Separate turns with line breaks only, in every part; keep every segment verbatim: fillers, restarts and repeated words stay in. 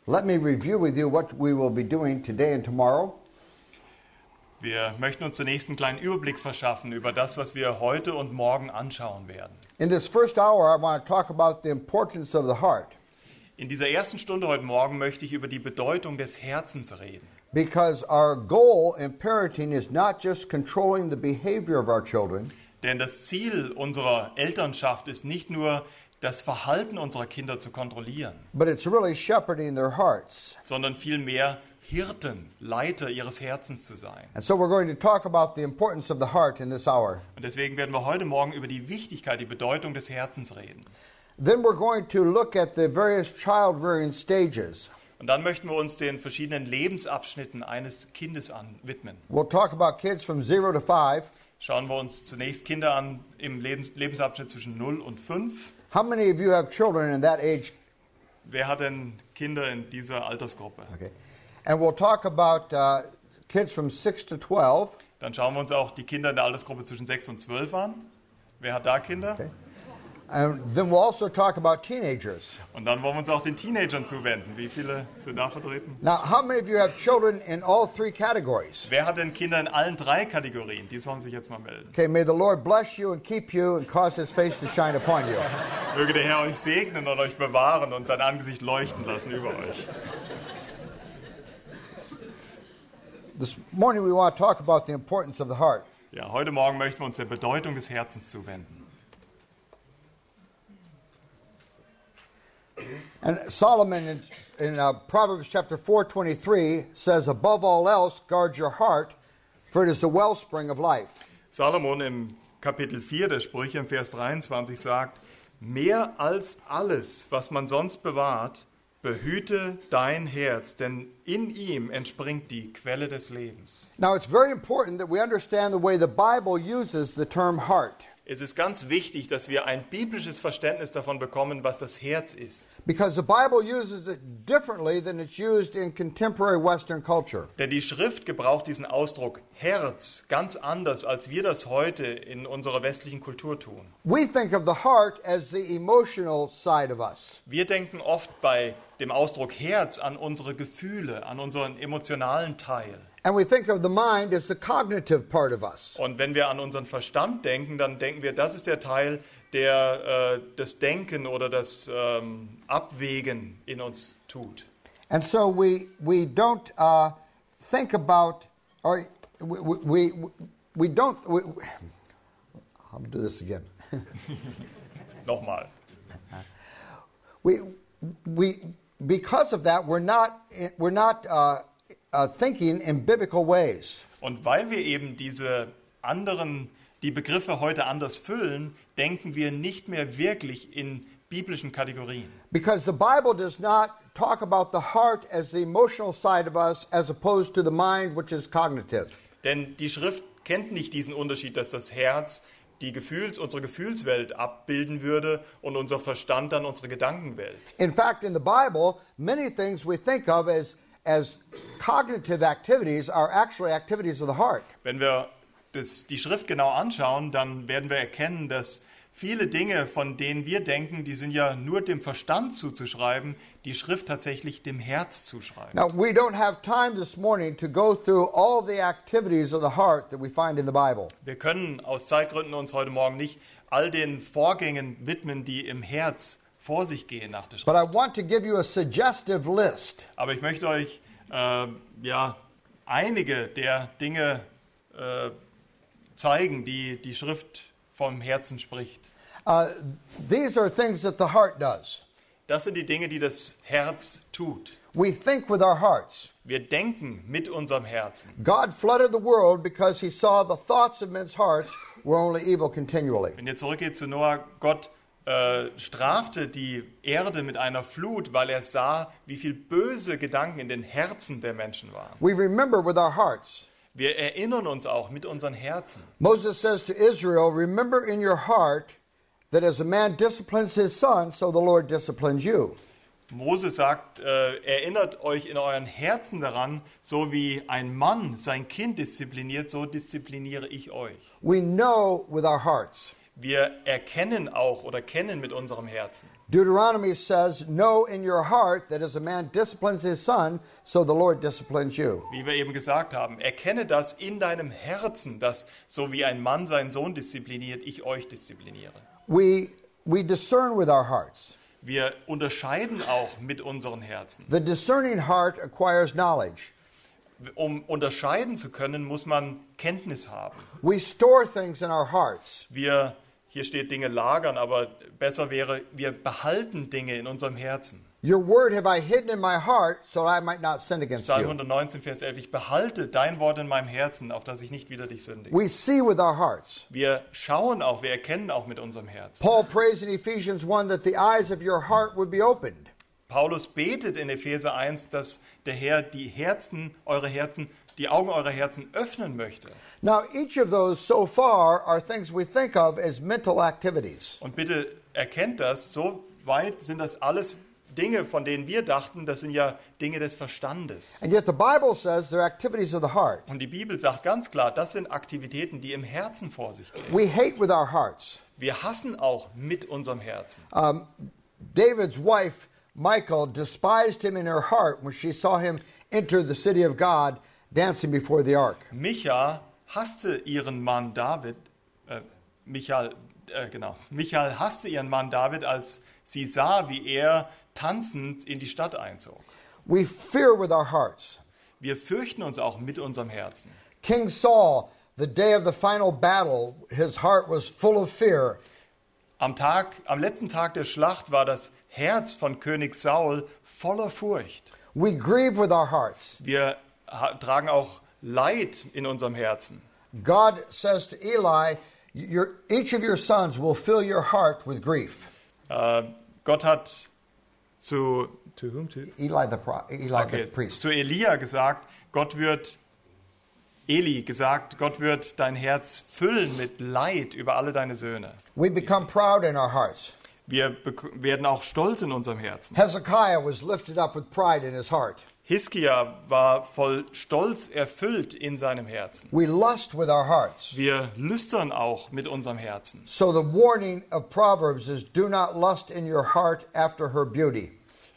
Let me review with you what we will be doing today and tomorrow.
Wir möchten uns zunächst einen kleinen Überblick verschaffen über das, was wir heute und morgen anschauen werden.
In this first hour, I want to talk about the importance of the heart.
In dieser ersten Stunde heute Morgen möchte ich über die Bedeutung des Herzens reden.
Because our goal in parenting is not just controlling the behavior of our children,
Denn das Ziel unserer Elternschaft ist nicht nur, das Verhalten unserer Kinder zu kontrollieren,
but it's really shepherding their hearts.
sondern vielmehr Hirten, Leiter ihres Herzens zu sein.
And so we're going to talk about the importance of the heart in this hour.
Und deswegen werden wir heute Morgen über die Wichtigkeit, die Bedeutung des Herzens reden.
Then we're going to look at the various child-rearing stages.
Und dann möchten wir uns den verschiedenen Lebensabschnitten eines Kindes an widmen.
We'll talk about kids from zero to five.
Schauen wir uns zunächst Kinder an im Lebens Lebensabschnitt zwischen null und fünf.
How many of you have children in that age?
Wer hat denn Kinder in dieser Altersgruppe?
Okay. And we'll talk about uh, kids from six to twelve.
Dann schauen wir uns auch die Kinder in der Altersgruppe zwischen sechs und zwölf an. Wer hat da Kinder?
Okay. And then we'll also talk about teenagers.
Und dann wollen wir uns auch den Teenagern zuwenden. Wie viele sind da vertreten?
Now, how many of you have children in all three categories?
Wer hat denn Kinder in allen drei Kategorien? Die sollen sich jetzt mal melden.
Okay, may the Lord bless you and keep you and cause his face to shine upon you.
Möge der Herr euch segnen und euch bewahren und sein Angesicht leuchten lassen über euch.
This morning we want to talk about the importance of the heart.
Ja, heute Morgen möchten wir uns der Bedeutung des Herzens zuwenden.
And Solomon in, in uh, Proverbs chapter four twenty-three says, above all else, guard your heart, for it is the wellspring of life.
Salomon im Kapitel vier der Sprüche im Vers dreiundzwanzig sagt, mehr als alles, was man sonst bewahrt, behüte dein Herz, denn in ihm entspringt die Quelle des Lebens.
Now it's very important that we understand the way the Bible uses the term heart.
Es ist ganz wichtig, dass wir ein biblisches Verständnis davon bekommen, was das Herz ist.
Because the Bible uses it differently than it's used in contemporary Western culture.
Denn die Schrift gebraucht diesen Ausdruck Herz ganz anders, als wir das heute in unserer westlichen Kultur tun.
We think of the heart as the emotional side of us.
Wir denken oft bei dem Ausdruck Herz an unsere Gefühle, an unseren emotionalen Teil.
And we think of the mind as the cognitive part of us.
Und wenn wir an unseren Verstand denken, dann denken wir, das ist der Teil, der äh, das Denken oder das ähm, Abwägen in uns tut.
And so we we don't uh, think about, or we we we, we don't. We, I'll do this again.
Nochmal.
We we because of that we're not we're not uh, uh, thinking in biblical ways.
Und weil wir eben diese anderen, die Begriffe heute anders füllen, denken wir nicht mehr wirklich in biblischen Kategorien.
Because the Bible does not talk about the heart as the emotional side of us as opposed to the mind, which is cognitive.
Denn die Schrift kennt nicht diesen Unterschied, dass das Herz die Gefühls, unsere Gefühlswelt abbilden würde und unser Verstand dann unsere Gedankenwelt.
In fact, in the Bible, many things we think of as as cognitive activities are actually activities of the heart.
Wenn wir das, die Schrift genau anschauen, dann werden wir erkennen, dass viele Dinge, von denen wir denken, die sind ja nur dem Verstand zuzuschreiben, die Schrift tatsächlich dem Herz zuschreibt.
Now, we don't have time this morning to go through all the activities of the heart that we find in the Bible.
Wir können aus Zeitgründen uns heute Morgen nicht all den Vorgängen widmen, die im Herz vor sich gehen nach der
But I
Schrift.
want to give you a suggestive list.
Aber ich möchte euch äh, ja, einige der Dinge äh, zeigen, die die Schrift vom Herzen spricht.
Uh, these are things that the heart does.
Das sind die Dinge, die das Herz tut.
We think with our hearts.
Wir denken mit unserem Herzen.
God flooded the world because he saw the thoughts of men's hearts were only evil continually.
Wenn ihr zurückgeht zu Noah, Gott äh, strafte die Erde mit einer Flut, weil er sah, wie viel böse Gedanken in den Herzen der Menschen waren.
We remember with our hearts.
Wir erinnern uns auch mit unseren Herzen.
Moses says to Israel, remember in your heart that as a man disciplines his son, so the Lord disciplines you.
Mose sagt, äh, erinnert euch in euren Herzen daran, so wie ein Mann sein Kind diszipliniert, so diszipliniere ich euch.
We know with our hearts.
Wir erkennen auch oder kennen mit unserem Herzen.
Deuteronomy says, know in your heart that as a man disciplines his son, so the Lord disciplines you.
Wie wir eben gesagt haben, erkenne das in deinem Herzen, dass so wie ein Mann seinen Sohn diszipliniert, ich euch diszipliniere.
We, we discern with our hearts.
Wir unterscheiden auch mit unseren Herzen.
The discerning heart acquires knowledge.
Um unterscheiden zu können, muss man Kenntnis haben.
We store things in our hearts.
Wir, hier steht Dinge lagern, aber besser wäre, wir behalten Dinge in unserem Herzen.
Your word have I hidden in my heart, so I might not sin against
Psalm
you.
hundertneunzehn, Vers elf, ich behalte dein Wort in meinem Herzen, auf dass ich nicht wieder dich sündige.
We see with our hearts.
Wir schauen auch, wir erkennen auch mit unserem Herzen.
Paul prays in Ephesians one that the eyes of your heart would be opened.
Paulus betet in Epheser eins, dass der Herr die Herzen, eure Herzen, die Augen eurer Herzen öffnen möchte.
Now, each of those so far are things we think of as mental activities.
Und bitte erkennt das, so weit sind das alles Dinge, von denen wir dachten, das sind ja Dinge des Verstandes.
And yet the Bible says they're activities of the heart.
Und die Bibel sagt ganz klar, das sind Aktivitäten, die im Herzen vor sich gehen.
We hate with our hearts.
Wir hassen auch mit unserem Herzen.
Um, David's wife, Michal, despised him in her heart when she saw him enter the city of God dancing before the ark.
Micha hasste ihren Mann David, äh, Michal, äh, genau, Michal hasste ihren Mann David, als sie sah, wie er tanzend in die Stadt einzog.
We fear with our hearts.
Wir fürchten uns auch mit unserem Herzen.
King Saul, the day of the final battle, his heart was full of fear.
Am Tag, am letzten Tag der Schlacht war das Herz von König Saul voller Furcht.
We grieve with our hearts.
Wir ha- tragen auch Leid in unserem Herzen.
God says to Eli, your, each of your sons will fill your heart with grief.
Äh, Gott hat zu, to whom, to?
Eli the, pro, Eli
Okay,
the priest.
zu Elia gesagt, Gott wird, Eli gesagt, Gott wird dein Herz füllen mit Leid über alle deine Söhne.
We become proud in our hearts.
Wir bek- werden auch stolz in unserem Herzen.
Hezekiah was lifted up with pride in his heart.
Hiskia war voll Stolz erfüllt in seinem Herzen.
We lust with our hearts.
Wir lüstern auch mit unserem Herzen.
So the warning of Proverbs is do not lust in your heart after her beauty.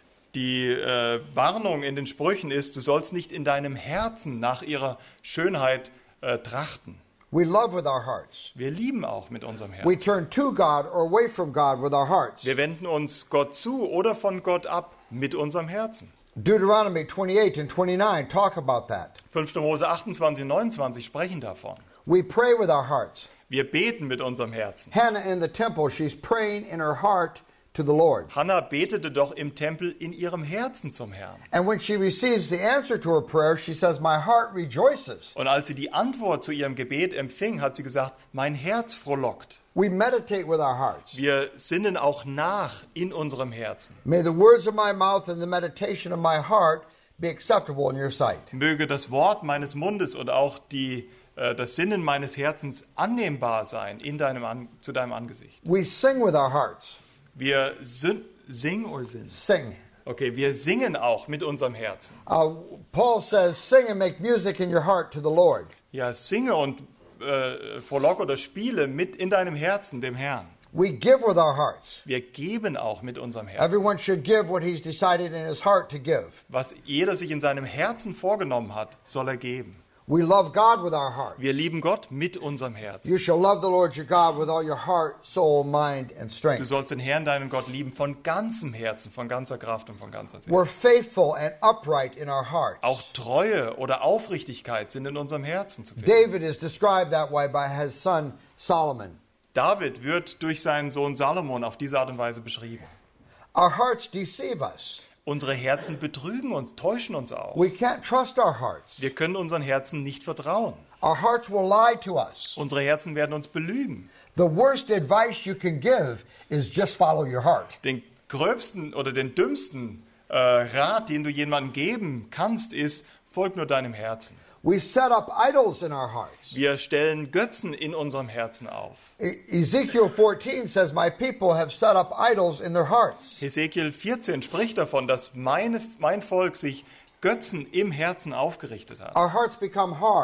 Die äh, Warnung in den Sprüchen ist, du sollst nicht in deinem Herzen nach ihrer Schönheit äh, trachten.
We love with our hearts.
Wir lieben auch mit unserem
We
Herzen.
turn to God or away from God with our hearts.
Wir wenden uns Gott zu oder von Gott ab mit unserem Herzen.
Deuteronomy twenty-eight and twenty-nine talk about that.
fünfter Mose achtundzwanzig und neunundzwanzig sprechen davon.
We pray with our hearts.
Wir beten mit unserem Herzen.
Hannah in the temple, she's praying in her heart to the Lord.
Hannah betete doch im Tempel in ihrem Herzen zum Herrn.
And when she receives the answer to her prayer, she says, my heart rejoices.
Und als sie die Antwort zu ihrem Gebet empfing, hat sie gesagt, mein Herz frohlockt.
We meditate with our hearts.
Wir sinnen auch nach in unserem Herzen.
May the words of my mouth and the meditation of my heart be acceptable in your sight.
Möge das Wort meines Mundes und auch die, äh, das Sinnen meines Herzens annehmbar sein in deinem An- zu deinem Angesicht.
We sing with our hearts.
Wir syn- singen oder singen?
Sing.
Okay, wir singen auch mit unserem Herzen.
Uh, Paul says, sing and make music in your heart to the Lord.
Ja, singe und äh, frohlocke oder spiele mit in deinem Herzen dem Herrn.
We give with our hearts.
Wir geben auch mit unserem Herzen.
Everyone should give what he's decided in his heart to give.
Was jeder sich in seinem Herzen vorgenommen hat, soll er geben.
We love God with our heart.
Wir lieben Gott mit unserem Herzen.
You shall love the Lord your God with all your heart, soul, mind, and
Du
strength.
sollst den Herrn, deinen Gott, lieben von ganzem Herzen, von ganzer Kraft und von ganzer Seele.
We're faithful and upright in our hearts.
Auch Treue oder Aufrichtigkeit sind in unserem Herzen zu finden.
David is described that way by his son Solomon.
David wird durch seinen Sohn Salomon auf diese Art und Weise beschrieben.
Our hearts deceive us.
Unsere Herzen betrügen uns, täuschen uns auch.
We can't trust our hearts.
Wir können unseren Herzen nicht vertrauen.
Our hearts will lie to us.
Unsere Herzen werden uns belügen.
The worst advice you can give is just follow your heart.
Den gröbsten oder den dümmsten äh, Rat, den du jemandem geben kannst, ist, folg nur deinem Herzen.
We set up idols in our hearts.
Wir stellen Götzen in unserem Herzen auf.
E- Ezekiel fourteen says, my people have set up idols in their hearts.
Hesekiel vierzehn spricht davon, dass meine, mein Volk sich Götzen im Herzen aufgerichtet hat.
Our hearts become hard.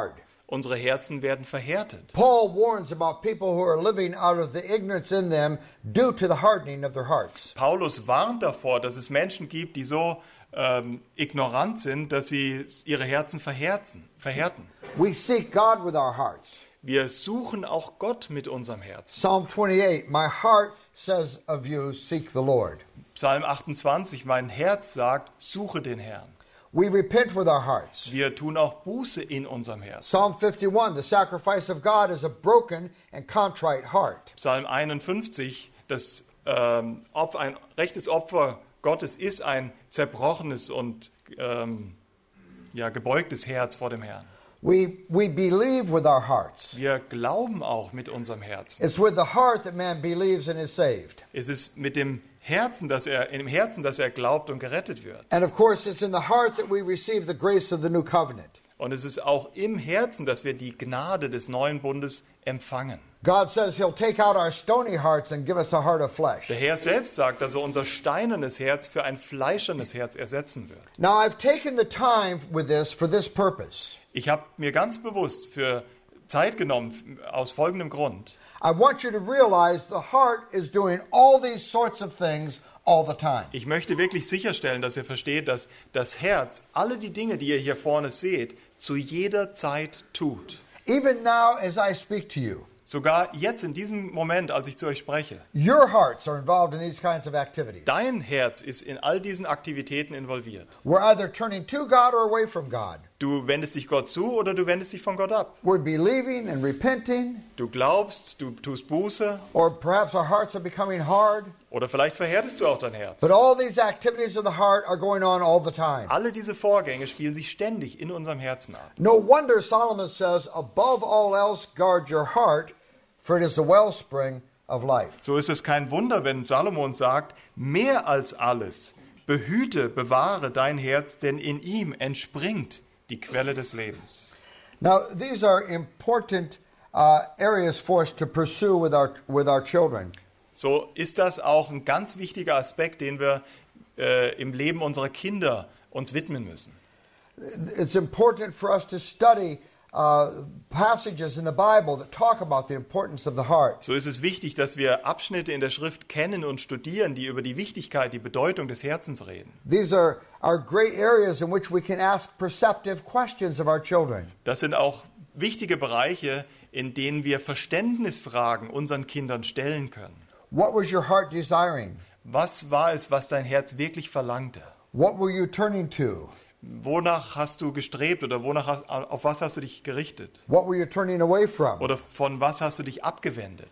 unsere Herzen werden verhärtet.
Paul warns about people who are living out of the ignorance in them due to the hardening of their hearts.
Paulus warnt davor, dass es Menschen gibt, die so ähm, ignorant sind, dass sie ihre Herzen verhärten, verhärten.
We seek God with our hearts.
Wir suchen auch Gott mit unserem Herzen.
Psalm twenty-eight, my heart says of you, seek the Lord.
Psalm achtundzwanzig, mein Herz sagt, suche den Herrn.
We repent with our hearts.
Wir tun auch Buße in unserem Herzen.
Psalm fifty-one, the sacrifice of God is a broken and contrite heart.
Psalm einundfünfzig, das ähm, Opfer, ein rechtes Opfer Gottes ist ein zerbrochenes und ähm, ja, gebeugtes Herz vor dem Herrn.
We, we believe with our hearts.
Wir glauben auch mit unserem Herzen.
It's with the heart that man believes and is saved.
Es ist mit dem Herzen, dass er, in dem Herzen, dass er glaubt und gerettet wird.
And of course, it's in the heart that we receive the grace of the new covenant.
Und es ist auch im Herzen, dass wir die Gnade des neuen Bundes empfangen.
God says he'll take out our stony hearts and give us a heart of flesh.
Der Herr selbst sagt, dass er unser steinernes Herz für ein fleischernes Herz ersetzen wird.
Now, I've taken the time with this for this purpose.
Ich habe mir ganz bewusst für Zeit genommen, aus folgendem Grund.
I want you to realize the heart is doing all these sorts of things all the time.
Ich möchte wirklich sicherstellen, dass ihr versteht, dass das Herz alle die Dinge, die ihr hier vorne seht, zu jeder Zeit tut.
Even now as I speak to you,
Sogar jetzt in diesem Moment, als ich zu euch spreche.
your hearts are involved in these kinds of activities.
Dein Herz ist in all diesen Aktivitäten involviert.
We're either turning to God or away from God.
Du wendest dich Gott zu oder du wendest dich von Gott ab.
We're believing and repenting,
Du glaubst, du tust Buße
or perhaps our hearts are becoming hard.
oder vielleicht verhärtest du auch dein Herz.
But all these activities of the heart are going on all the time.
Alle diese Vorgänge spielen sich ständig in unserem Herzen ab.
No wonder Solomon says, above all else, guard your heart, for it is the wellspring of life.
So ist es kein Wunder, wenn Salomon sagt, mehr als alles, behüte, bewahre dein Herz, denn in ihm entspringt die Quelle des Lebens.
Now, these are important uh, areas for us to pursue with our, with our children.
So ist das auch ein ganz wichtiger Aspekt, den wir äh, im Leben unserer Kinder uns widmen müssen.
It's important for us to study uh, passages in the Bible that talk about the importance of the heart.
So ist es wichtig, dass wir Abschnitte in der Schrift kennen und studieren, die über die Wichtigkeit, die Bedeutung des Herzens reden.
These are, are great areas in which we can ask perceptive questions of our children.
Das sind auch wichtige Bereiche, in denen wir Verständnisfragen unseren Kindern stellen können.
What was your heart desiring?
Was war es, was dein Herz wirklich verlangte?
What were you turning to?
Wonach hast du gestrebt oder wonach hast, auf was hast du dich gerichtet?
What were you turning away from?
Oder von was hast du dich abgewendet?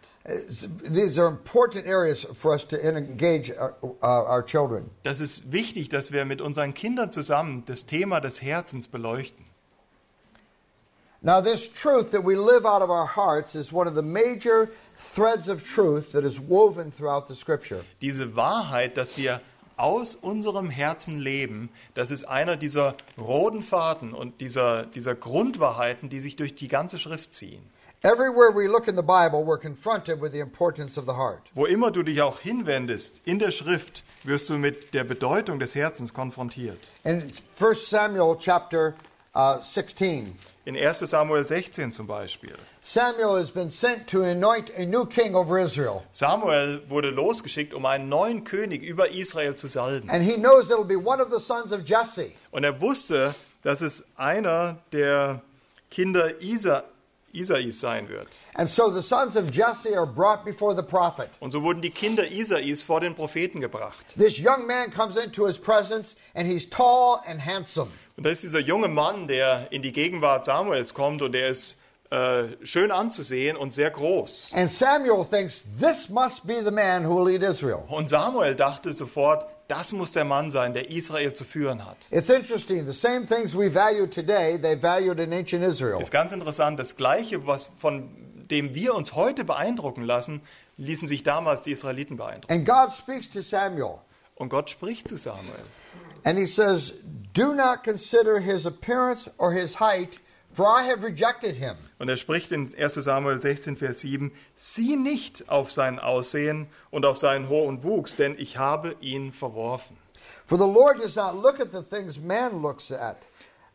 These are important areas for us to engage our, uh, our children.
Das ist wichtig, dass wir mit unseren Kindern zusammen das Thema des Herzens beleuchten.
Now, this truth that we live out of our hearts is one of the major threads of truth that is woven throughout the Scripture.
Diese Wahrheit, dass wir aus unserem Herzen leben, das ist einer dieser roten Faden und dieser, dieser Grundwahrheiten, die sich durch die ganze Schrift ziehen.
Everywhere we look in the Bible, we're confronted with the importance of the heart.
Wo immer du dich auch hinwendest, in der Schrift wirst du mit der Bedeutung des Herzens konfrontiert.
In First Samuel chapter uh, sixteen,
In erster Samuel sechzehn zum Beispiel.
Samuel has been sent to anoint a new king over Israel.
Samuel wurde losgeschickt, um einen neuen König über Israel zu salben.
And he knows it'll be one of the sons of Jesse.
Und er wusste, dass es einer der Kinder Isa, Isais sein wird.
And so the sons of Jesse are brought before the prophet.
Und so wurden die Kinder Isais vor den Propheten gebracht.
This young man comes into his presence, and he's tall and handsome.
Und da ist dieser junge Mann, der in die Gegenwart Samuels kommt und der ist äh, schön anzusehen und sehr groß.
And Samuel thinks, this must be the man who will lead Israel.
Und Samuel dachte sofort, das muss der Mann sein, der Israel zu führen hat.
It's interesting. The same things we value today, they valued in ancient Israel.
Ist ganz interessant, das Gleiche, was von dem wir uns heute beeindrucken lassen, ließen sich damals die Israeliten beeindrucken.
And God speaks to Samuel.
Und Gott spricht zu Samuel.
And he says, do not consider his appearance or his height, for I have rejected him.
Und er spricht in erster Samuel sechzehn, Vers sieben, sieh nicht auf sein Aussehen und auf seinen hohen Wuchs, denn ich habe ihn verworfen.
For the Lord does not look at the things man looks at.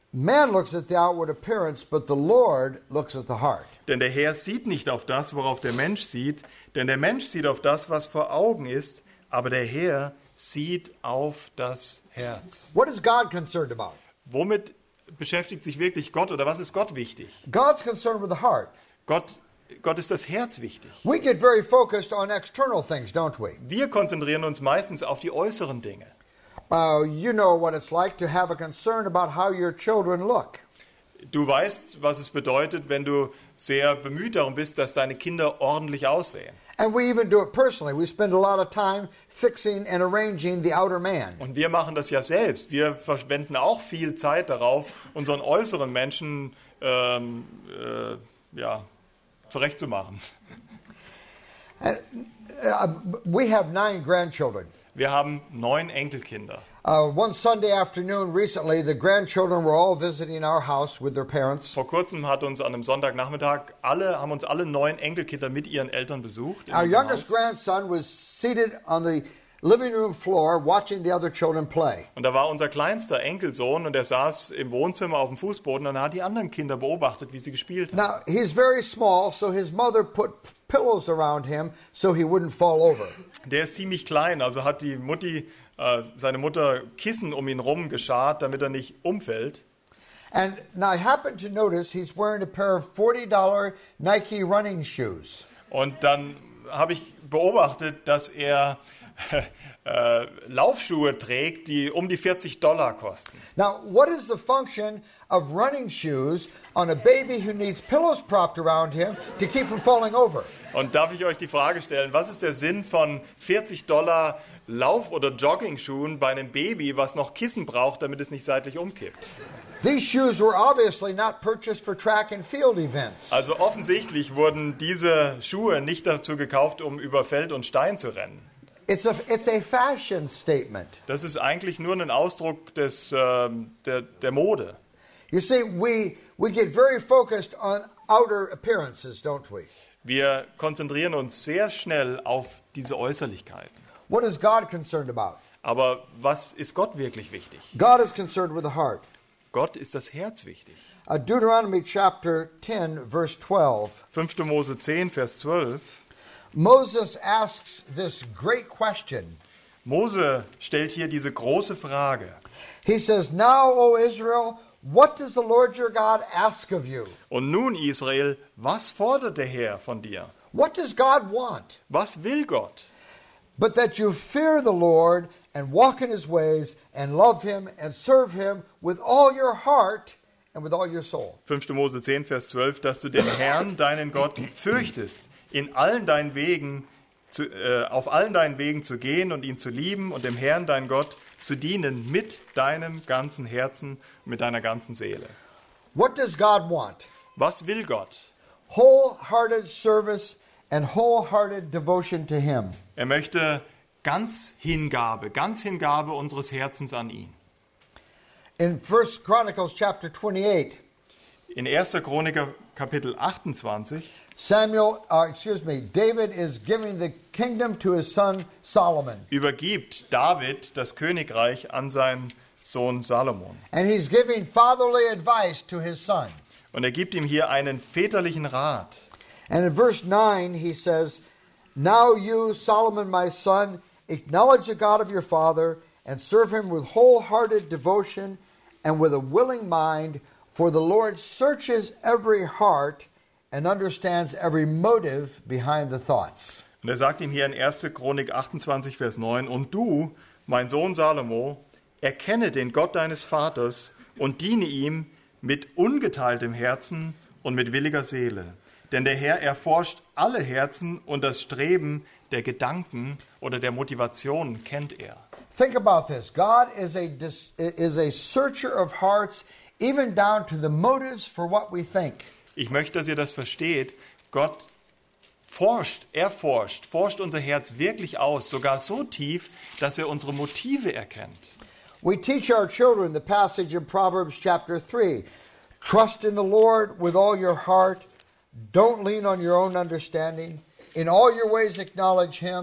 Man looks at the outward appearance, but the Lord looks at the heart.
Denn der Herr sieht nicht auf das, worauf der Mensch sieht, denn der Mensch sieht auf das, was vor Augen ist, aber der Herr sieht auf das Herz.
What is God concerned about?
Womit beschäftigt sich wirklich Gott oder was ist Gott wichtig?
God's concerned with the heart.
Gott, Gott ist das Herz wichtig.
We get very focused on external things, don't we?
Wir konzentrieren uns meistens auf die äußeren Dinge.
Uh, you know what it's like to have a concern about how your children look.
Du weißt, was es bedeutet, wenn du sehr bemüht darum bist, dass deine Kinder ordentlich aussehen.
And we even do it personally. We spend a lot of time fixing and arranging the outer man.
Und wir machen das ja selbst. Wir verschwenden auch viel Zeit darauf, unseren äußeren Menschen ähm, äh, ja, zurechtzumachen.
And, uh, we have nine grandchildren.
Wir haben neun Enkelkinder.
Uh, one Sunday afternoon recently, the grandchildren were all visiting our house with their parents.
Vor kurzem hat uns an einem Sonntagnachmittag alle, haben uns alle neun Enkelkinder mit ihren Eltern besucht. in
Our
unserem
youngest
Haus.
grandson was seated on the living room floor watching the other children play.
Und da war unser kleinster Enkelsohn und der saß im Wohnzimmer auf dem Fußboden und er hat die anderen Kinder beobachtet, wie sie gespielt haben.
Now, he's very small, so his mother put pillows around him so he wouldn't fall over.
Der ist ziemlich klein, also hat die Mutti, äh, seine Mutter Kissen um ihn rum geschart, damit er nicht umfällt.
And now I happen to notice he's wearing a pair of forty dollar Nike running shoes.
Und dann habe ich beobachtet, dass er äh, Laufschuhe trägt, die um die vierzig Dollar kosten.
Now, what is the function of running shoes on a baby who needs pillows propped around him to keep from falling over?
Und darf ich euch die Frage stellen, was ist der Sinn von vierzig Dollar Lauf- oder Jogging-Schuhen bei einem Baby, was noch Kissen braucht, damit es nicht seitlich umkippt?
These shoes were obviously not purchased for track and field events.
Also offensichtlich wurden diese Schuhe nicht dazu gekauft, um über Feld und Stein zu rennen.
It's a, it's a fashion statement.
Das ist eigentlich nur ein Ausdruck des, ähm, der, der Mode.
You see, we, we get very focused on outer appearances, don't we?
Wir konzentrieren uns sehr schnell auf diese Äußerlichkeiten.
What is God concerned about?
Aber was ist Gott wirklich wichtig?
God is concerned with the heart.
Gott ist das Herz wichtig.
Uh, Deuteronomy chapter ten, verse twelve.
fünfte Mose zehn, Vers zwölf.
Moses asks this great question.
Mose stellt hier diese große Frage.
He says, "Now, O Israel, what does the Lord your God ask of you?"
Und nun, Israel, was fordert der Herr von dir?
What does God want?
Was will Gott?
But that you fear the Lord and walk in his ways and love him and serve him with all your heart and with all your soul.
fünfte Mose zehn, Vers zwölf, dass du den Herrn, deinen Gott, fürchtest, in allen deinen Wegen, zu, äh, auf allen deinen Wegen zu gehen und ihn zu lieben und dem Herrn, deinen Gott, zu dienen mit deinem ganzen Herzen und mit deiner ganzen Seele.
What does God want?
Was will Gott?
Wholehearted service and wholehearted devotion to him.
Er möchte ganz Hingabe, ganz Hingabe unseres Herzens an ihn.
In First Chronicles chapter twenty-eight,
In erster Chroniker Kapitel achtundzwanzig,
Samuel, uh, excuse me, David is giving the kingdom to his son Solomon.
übergibt David das Königreich an seinen Sohn Salomon.
And he's giving fatherly advice to his son.
Und er gibt ihm hier einen väterlichen Rat.
And in verse nine, he says, "Now you, Solomon, my son, acknowledge the God of your father and serve him with wholehearted devotion and with a willing mind, for the Lord searches every heart and understands every motive behind the thoughts."
Und er sagt ihm hier in erster Chronik achtundzwanzig, Vers neun, und du, mein Sohn Salomo, erkenne den Gott deines Vaters und diene ihm mit ungeteiltem Herzen und mit williger Seele. Denn der Herr erforscht alle Herzen und das Streben der Gedanken oder der Motivationen kennt er.
Think about this. God is a dis- is a searcher of hearts, even down to the motives for what we think.
Ich möchte, dass ihr das versteht. Gott forscht, erforscht, forscht unser Herz wirklich aus, sogar so tief, dass er unsere Motive erkennt.
We teach our children the passage in Proverbs chapter three. Trust in the Lord with all your heart. Don't lean on your own understanding. In all your ways acknowledge him,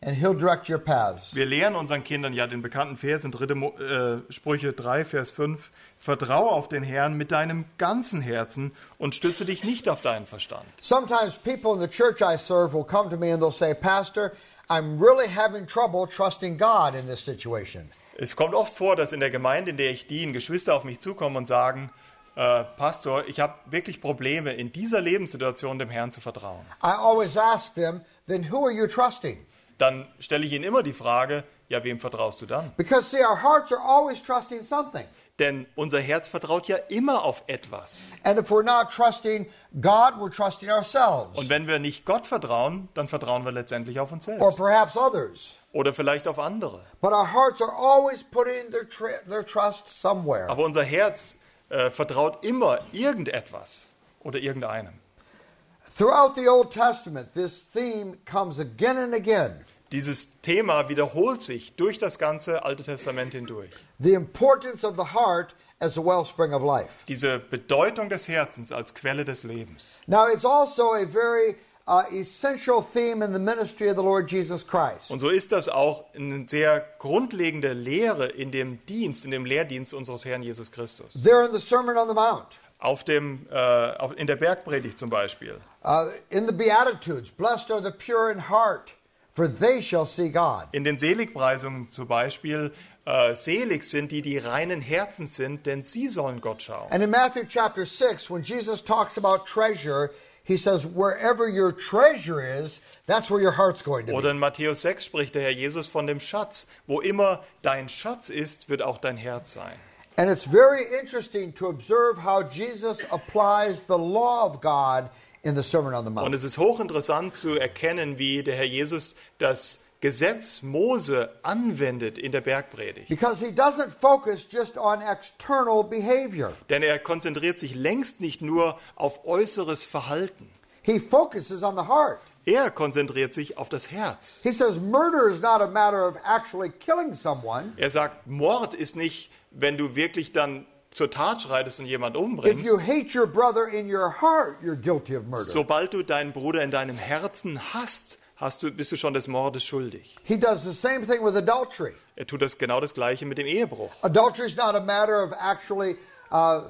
and He'll direct your paths.
Wir lehren unseren Kindern ja den bekannten Vers in dritte Mo- äh, Sprüche drei, Vers fünf. Vertraue auf den Herrn mit deinem ganzen Herzen und stütze dich nicht auf deinen Verstand.
Sometimes people in the church I serve will come to me and they'll say, Pastor, I'm really having trouble trusting God in this situation.
Es kommt oft vor, dass in der Gemeinde, in der ich diene, Geschwister auf mich zukommen und sagen, äh, Pastor, ich habe wirklich Probleme, in dieser Lebenssituation dem Herrn zu vertrauen.
I always ask them, then who are you trusting?
Dann stelle ich ihnen immer die Frage, ja, wem vertraust du dann?
Because see, our hearts are always trusting something.
Denn unser Herz vertraut ja immer auf etwas.
And if we're not trusting God, we're trusting ourselves.
Und wenn wir nicht Gott vertrauen, dann vertrauen wir letztendlich auf uns
Or
selbst.
perhaps others.
Oder vielleicht auf andere.
But our hearts are always putting their, tr- their trust somewhere.
Aber unser Herz äh, vertraut immer irgendetwas oder irgendeinem.
Throughout the Old Testament, this theme comes again and again.
Dieses Thema wiederholt sich durch das ganze Alte Testament hindurch.
The importance of the heart as a wellspring of life.
Diese Bedeutung des Herzens als Quelle des Lebens.
Now, it's also a very uh, essential theme in the ministry of the Lord Jesus Christ.
Und so ist das auch eine sehr grundlegende Lehre in dem Dienst, in dem Lehrdienst unseres Herrn Jesus Christus.
There in the Sermon on the Mount,
Auf dem, äh, auf, in der Bergpredigt zum Beispiel.
uh, in the Beatitudes, blessed are the pure in heart, for they shall see God.
In den Seligpreisungen zum Beispiel, äh, selig sind die, die reinen Herzens sind, denn sie sollen Gott schauen.
And in Matthew chapter six, when Jesus talks about treasure, he says, wherever your treasure is, that's where your heart's going to
Oder
be.
in Matthäus sechs spricht der Herr Jesus von dem Schatz. Wo immer dein Schatz ist, wird auch dein Herz sein.
And it's very interesting to observe how Jesus applies the law of God in the Sermon on the
Und
Mount.
es ist hochinteressant zu erkennen, wie der Herr Jesus das Gesetz Mose anwendet in der Bergpredigt.
Because he doesn't focus just on external behavior.
Denn er konzentriert sich längst nicht nur auf äußeres Verhalten.
He focuses on the heart.
Er konzentriert sich auf das Herz.
He says murder is not a matter of actually killing someone.
Er sagt, Mord ist nicht, wenn du wirklich dann zur Tat schreitest und jemand
If
umbringst.
you hate your brother in your heart, you're guilty of murder.
Sobald du deinen Bruder in deinem Herzen hasst, hast du, bist du schon des Mordes schuldig.
He does the same thing with adultery.
Er tut das genau das Gleiche mit dem Ehebruch.
Adultery is not a matter of actually uh,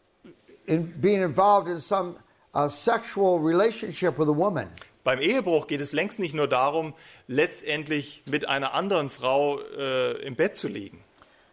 in being involved in some uh, sexual relationship with a woman.
Beim Ehebruch geht es längst nicht nur darum, letztendlich mit einer anderen Frau äh, im Bett zu liegen.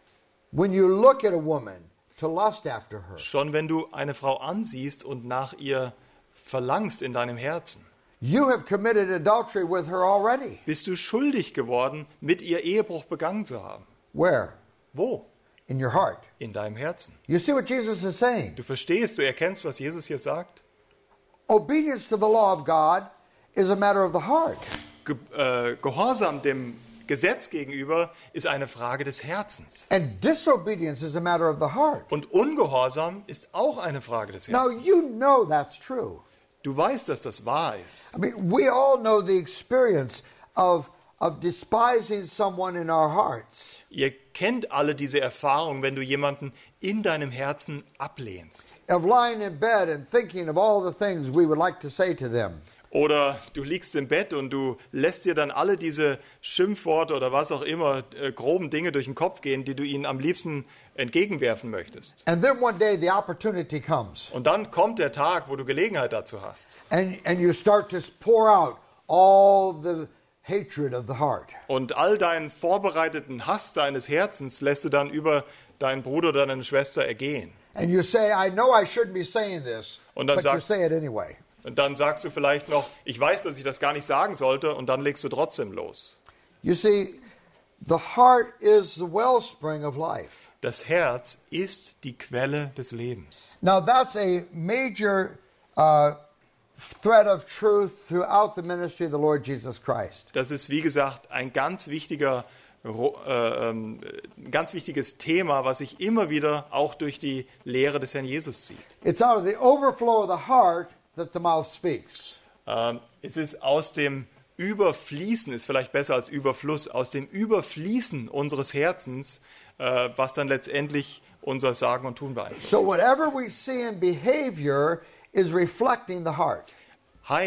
When you look at a woman to lust after her,
Schon wenn du eine Frau ansiehst und nach ihr verlangst in deinem Herzen,
you have committed adultery with her already.
bist du schuldig geworden, mit ihr Ehebruch begangen zu haben.
Where?
Wo?
In your heart.
In deinem Herzen.
You see what Jesus is saying?
Du verstehst, du erkennst, was Jesus hier sagt?
Obedience to the law of God is a matter of the heart.
Ge äh, Gehorsam dem Gesetz gegenüber ist eine Frage des Herzens.
And disobedience is a matter of the heart.
Und Ungehorsam ist auch eine Frage des
Now,
Herzens.
you know that's true.
Du weißt, dass das wahr ist.
I mean, we all know the experience of, of despising someone in our hearts.
Ihr kennt alle diese Erfahrung, wenn du jemanden in deinem Herzen ablehnst.
Of lying in bed and thinking of all the things we would like to say to them.
Oder du liegst im Bett und du lässt dir dann alle diese Schimpfworte oder was auch immer, äh, groben Dinge durch den Kopf gehen, die du ihnen am liebsten entgegenwerfen möchtest.
And then one day the opportunity comes.
Und dann kommt der Tag, wo du Gelegenheit dazu hast.
And, and you start to pour out all the hatred of the heart.
Und all deinen vorbereiteten Hass deines Herzens lässt du dann über deinen Bruder oder deine Schwester ergehen.
And you say, I know I shouldn't be saying this,
Und dann
but you
sagst-
say it anyway.
Und dann sagst du vielleicht noch, ich weiß, dass ich das gar nicht sagen sollte, und dann legst du trotzdem los.
You see, the heart is the wellspring of life.
Das Herz ist die Quelle des Lebens.
Now, that's a major uh, thread of truth throughout the ministry of the Lord Jesus Christ.
Das ist, wie gesagt, ein ganz wichtiger, Ro- äh, ähm, ein ganz wichtiges Thema, was sich immer wieder auch durch die Lehre des Herrn Jesus zieht.
It's out of the overflow of the heart that the mouth speaks.
Ähm, es ist aus dem Überfließen, ist vielleicht besser als Überfluss, aus dem Überfließen unseres Herzens, äh, was dann letztendlich unser Sagen und Tun beeinflusst.
So whatever we see in behavior is reflecting the heart.
Heißt,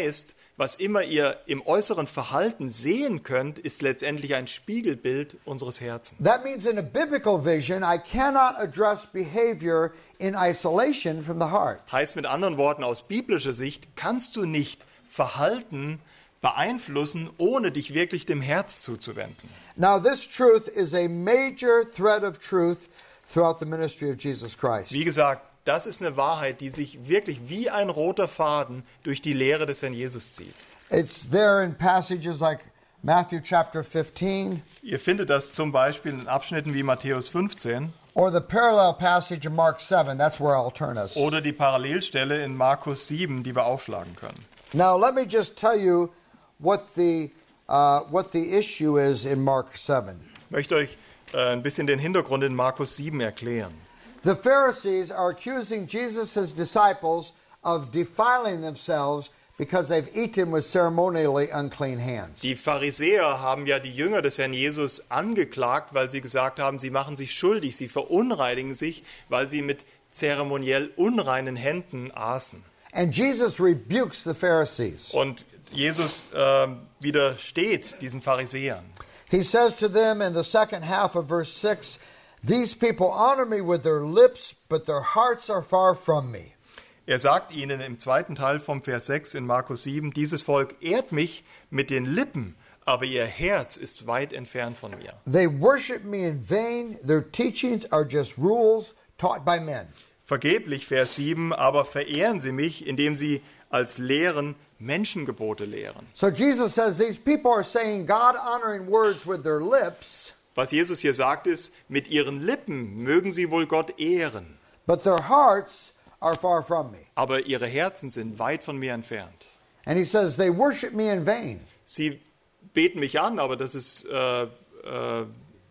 was immer ihr im äußeren Verhalten sehen könnt, ist letztendlich ein Spiegelbild unseres Herzens.
That means in a biblical vision, I cannot address behavior in isolation from the heart.
Heißt mit anderen Worten, aus biblischer Sicht kannst du nicht Verhalten beeinflussen, ohne dich wirklich dem Herz zuzuwenden.
Now, this truth is a major thread of truth throughout the ministry of Jesus Christ.
Wie gesagt, das ist eine Wahrheit, die sich wirklich wie ein roter Faden durch die Lehre des Herrn Jesus zieht.
It's there in passages like Matthew chapter fifteen,
Ihr findet das zum Beispiel in Abschnitten wie Matthäus fünfzehn
or the parallel passage in Mark seven. That's where I'll turn us.
oder die Parallelstelle in Markus sieben, die wir aufschlagen können.
Now, let me just tell you what the uh, what the issue is in Mark seven.
Ich möchte euch äh, ein bisschen den Hintergrund in Markus sieben erklären.
The Pharisees are accusing Jesus' disciples of defiling themselves because they've eaten with ceremonially unclean hands.
Die Pharisäer haben ja die Jünger des Herrn Jesus angeklagt, weil sie gesagt haben, sie machen sich schuldig, sie verunreinigen sich, weil sie mit zeremoniell unreinen Händen aßen.
And Jesus rebukes the Pharisees.
Und Jesus äh, widersteht diesen Pharisäern.
He says to them in the second half of verse six, "These people honor me with their lips, but their hearts are far from me."
Er sagt ihnen im zweiten Teil vom Vers sechs in Markus sieben, dieses Volk ehrt mich mit den Lippen, aber ihr Herz ist weit entfernt von mir.
They worship me in vain. Their teachings are just rules taught by men.
Vergeblich, Vers sieben, aber verehren sie mich, indem sie als Lehren Menschengebote lehren.
So Jesus says these people are saying God-honoring words with their lips,
Was Jesus hier sagt ist, mit ihren Lippen mögen sie wohl Gott ehren,
but their hearts are far from me.
aber ihre Herzen sind weit von mir entfernt.
And he says they worship me in vain.
Sie beten mich an, aber das ist äh, äh,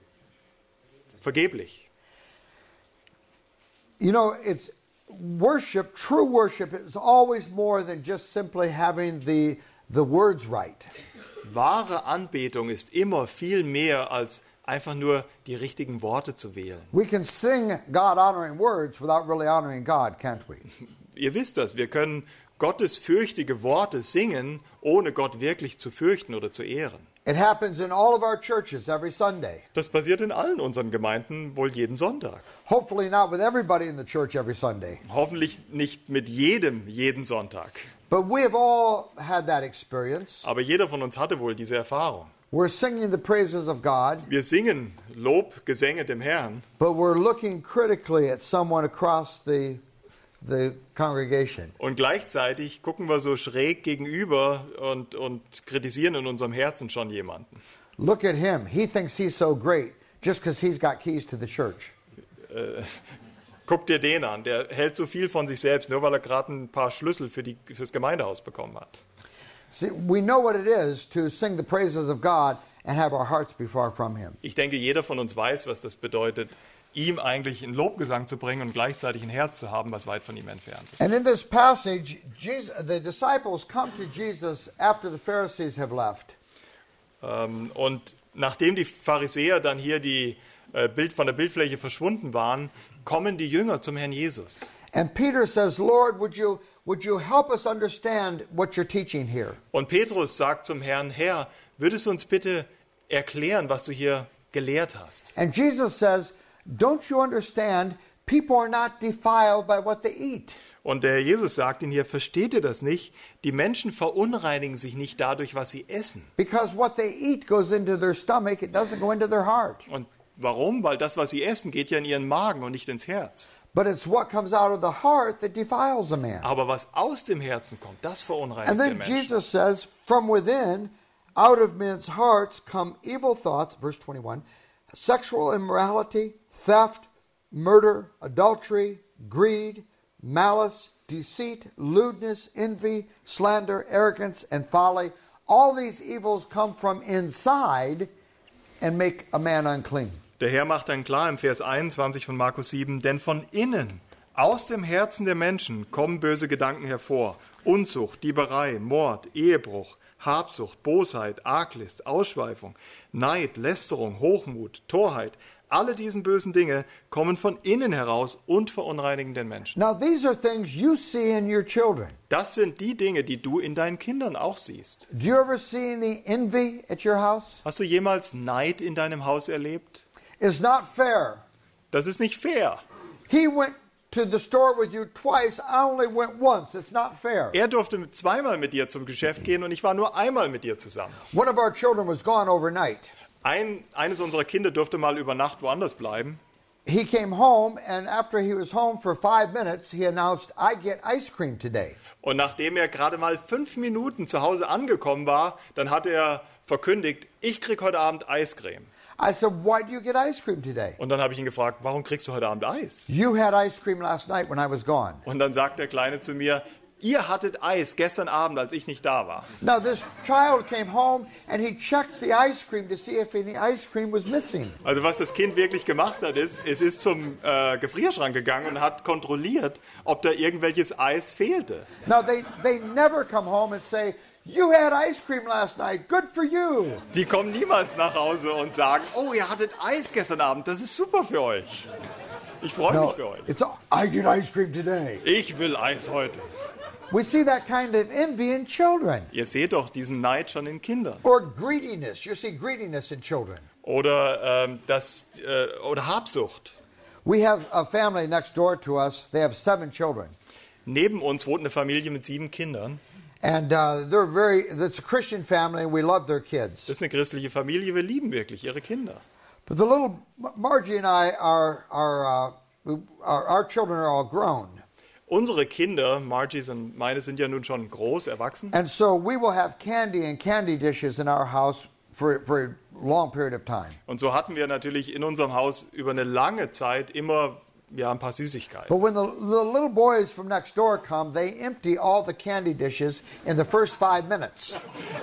vergeblich.
You know, it's worship, true worship is always more than just simply having the, the words right.
Wahre Anbetung ist immer viel mehr als einfach nur die richtigen Worte zu wählen.
We can sing God-honoring words without really honoring God, can't we?
Ihr wisst das, wir können gottesfürchtige Worte singen, ohne Gott wirklich zu fürchten oder zu ehren.
It happens in all of our churches every Sunday.
Das passiert in allen unseren Gemeinden wohl jeden Sonntag.
Hopefully not with everybody in the church every Sunday.
Hoffentlich nicht mit jedem jeden Sonntag.
But we have all had that experience.
Aber jeder von uns hatte wohl diese Erfahrung.
We're singing the praises of God,
Wir singen Lobgesänge dem Herrn,
but we're looking critically at someone across the, the congregation.
und gleichzeitig gucken wir so schräg gegenüber und, und kritisieren in unserem Herzen schon jemanden.
Look at him. He thinks he's so great just because he's got keys to the church.
Äh, guck dir den an, der hält so viel von sich selbst, nur weil er gerade ein paar Schlüssel für, die, für das Gemeindehaus bekommen hat.
See, we know what it is to sing the praises of God and have our hearts be far from him.
Ich denke, jeder von uns weiß, was das bedeutet, ihm eigentlich einen Lobgesang zu bringen und gleichzeitig ein Herz zu haben, was weit von ihm entfernt ist.
And in this passage, Jesus, the disciples come to Jesus after the Pharisees have left.
Ähm, und nachdem die Pharisäer dann hier die äh, Bild von der Bildfläche verschwunden waren, kommen die Jünger zum Herrn Jesus.
And Peter says, Lord, would you, would you help us understand what you're teaching here?
Und Petrus sagt zum Herrn, Herr, würdest du uns bitte erklären, was du hier gelehrt hast?
And Jesus says, don't you understand, people are not defiled by what they eat.
Und der Jesus sagt ihnen hier, versteht ihr das nicht? Die Menschen verunreinigen sich nicht dadurch, was sie essen.
Because what they eat goes into their stomach, it doesn't go into their heart.
Und warum? Weil das, was sie essen, geht ja in ihren Magen und nicht ins Herz.
But it's what comes out of the heart that defiles a man.
Aber was aus dem Herzen kommt, das verunreinigt
And
den
then
Menschen.
Jesus says, from within, out of men's hearts come evil thoughts, verse twenty-one, sexual immorality, theft, murder, adultery, greed, malice, deceit, lewdness, envy, slander, arrogance, and folly. All these evils come from inside and make a man unclean.
Der Herr macht dann klar im Vers einundzwanzig von Markus sieben, denn von innen, aus dem Herzen der Menschen, kommen böse Gedanken hervor. Unzucht, Dieberei, Mord, Ehebruch, Habsucht, Bosheit, Arglist, Ausschweifung, Neid, Lästerung, Hochmut, Torheit. alle diese bösen Dinge kommen von innen heraus und verunreinigen den Menschen.
Now, these are things you see in your children.
Das sind die Dinge, die du in deinen Kindern auch siehst.
Do you ever see any envy at your house?
Hast du jemals Neid in deinem Haus erlebt?
It's not fair.
Das ist nicht fair.
He went to the store with you twice. I only went once. It's not fair.
Er durfte zweimal mit dir zum Geschäft gehen und ich war nur einmal mit dir zusammen.
One of our children was gone overnight.
Ein, eines unserer Kinder durfte mal über Nacht woanders bleiben.
He came home, and after he was home for five minutes, he announced, I get ice cream today.
Und nachdem er gerade mal fünf Minuten zu Hause angekommen war, dann hat er verkündigt, ich krieg heute Abend Eiscreme.
I said, why do you get ice cream today?
Und dann habe ich ihn gefragt, warum kriegst du heute Abend Eis?
You had ice cream last night when I was gone.
Und dann sagt der Kleine zu mir, ihr hattet Eis gestern Abend, als ich nicht da war.
Now, this child came home, and he checked the ice cream to see if any ice cream was missing.
Also was das Kind wirklich gemacht hat, ist, es ist zum äh, Gefrierschrank gegangen und hat kontrolliert, ob da irgendwelches Eis fehlte.
Now, they, they never come home and say, you had ice cream last night. Good for you.
Die kommen niemals nach Hause und sagen, oh, ihr hattet Eis gestern Abend, das ist super für euch. Ich freue mich
No,
für euch.
it's, I get ice cream today.
Ich will Eis heute.
We see that kind of envy in children.
Ihr seht doch diesen Neid schon in Kindern.
Or greediness. You see greediness in children.
Oder, ähm, das, äh, oder Habsucht.
We have a family next door to us. They have seven children.
Neben uns wohnt eine Familie mit sieben Kindern.
And uh, they're very, it's a Christian family, and we love their kids.
Das ist eine christliche Familie, wir lieben wirklich ihre Kinder.
But the little Margie and I are, are, uh, we, our, our children are all grown.
Unsere Kinder, Margies und meine, sind ja nun schon groß, erwachsen.
And so we will have candy and candy dishes in our house for, for a long period of time.
Und so hatten wir natürlich in unserem Haus über eine lange Zeit immer ja, ein paar Süßigkeiten.
But when the, the little boys from next door come, they empty all the candy dishes in the first five minutes.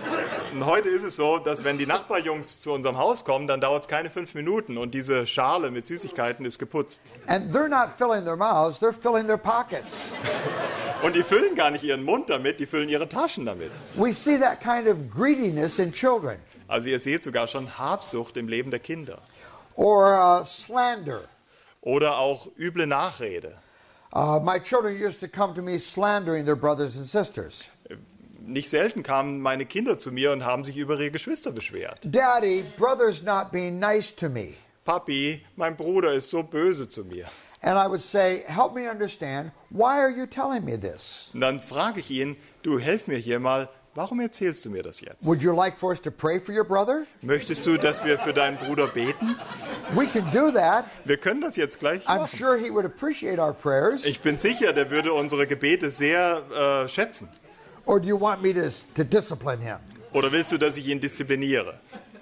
Und heute ist es so, dass wenn die Nachbarjungs zu unserem Haus kommen, dann dauert es keine fünf Minuten und diese Schale mit Süßigkeiten ist geputzt.
And they're not filling their mouths, they're filling their pockets.
Und die füllen gar nicht ihren Mund damit, die füllen ihre Taschen damit.
We see that kind of greediness in children.
Also ihr seht sogar schon Habsucht im Leben der Kinder.
Or uh, slander.
Oder auch üble Nachrede.
Uh, my children used to come to me slandering their brothers and sisters.
Nicht selten kamen meine Kinder zu mir und haben sich über ihre Geschwister beschwert.
Daddy, brother's not being nice to me.
Papi, mein Bruder ist so böse zu mir.
And I would say, help me understand, why are you telling me this?
Und dann frage ich ihn, du helf mir hier mal, warum erzählst du mir das jetzt?
Would you like for us to pray for your brother?
Möchtest du, dass wir für deinen Bruder beten?
We can do that.
Wir können das jetzt gleich
I'm
machen.
sure he would appreciate our prayers.
Ich bin sicher, der würde unsere Gebete sehr äh, schätzen.
Or do you want me to, to discipline him?
Oder willst du, dass ich ihn diszipliniere?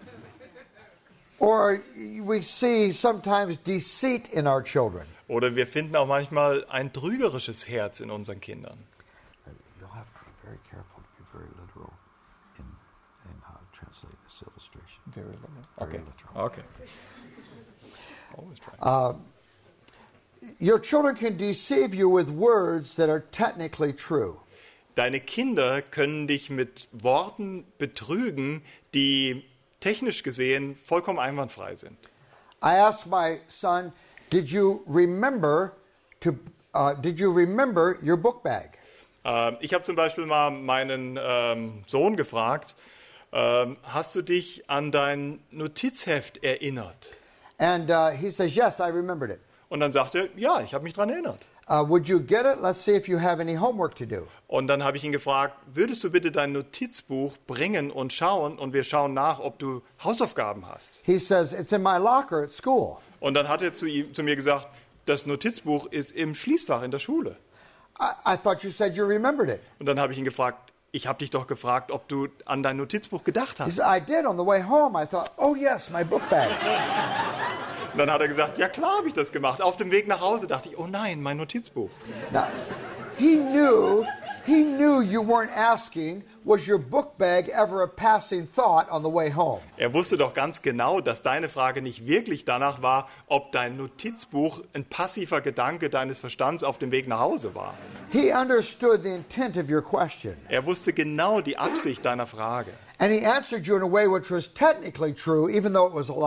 Or we see sometimes deceit in our children.
Oder wir finden auch manchmal ein trügerisches Herz in unseren Kindern.
You'll have to be very careful to be very literal in, in how to translate this illustration.
Very literal.
Very
Okay.
literal.
Okay. Always try.
Your children can deceive you with words that are technically true.
Deine Kinder können dich mit Worten betrügen, die technisch gesehen vollkommen einwandfrei sind.
I asked my son, "Did you remember to? Uh, did you remember your book bag?"
Ähm, ich habe zum Beispiel mal meinen ähm, Sohn gefragt, ähm, hast du dich an dein Notizheft erinnert?
And uh, he says, "Yes, I remembered it."
Und dann sagt er, ja, ich habe mich daran erinnert.
Uh, would you get it? Let's see if you have any homework to do.
Und dann habe ich ihn gefragt, würdest du bitte dein Notizbuch bringen und schauen und wir schauen nach, ob du Hausaufgaben hast.
He says, "It's in my locker at school."
Und dann hat er zu, ihm, zu mir gesagt, das Notizbuch ist im Schließfach in der Schule.
I, I thought you said you remembered it.
Und dann habe ich ihn gefragt, ich habe dich doch gefragt, ob du an dein Notizbuch gedacht
He
hast.
said, "I did on the way home. I thought, oh yes, my book bag."
Und dann hat er gesagt, ja klar habe ich das gemacht. Auf dem Weg nach Hause dachte ich, oh nein, mein Notizbuch.
Now, he knew, he knew you weren't asking, was your book bag ever a passing thought on the way home?
Er wusste doch ganz genau, dass deine Frage nicht wirklich danach war, ob dein Notizbuch ein passiver Gedanke deines Verstands auf dem Weg nach Hause war.
He understood the intent of your question.
Er wusste genau die Absicht deiner Frage.
And he answered you in a way which was technically true, even though it was a lie.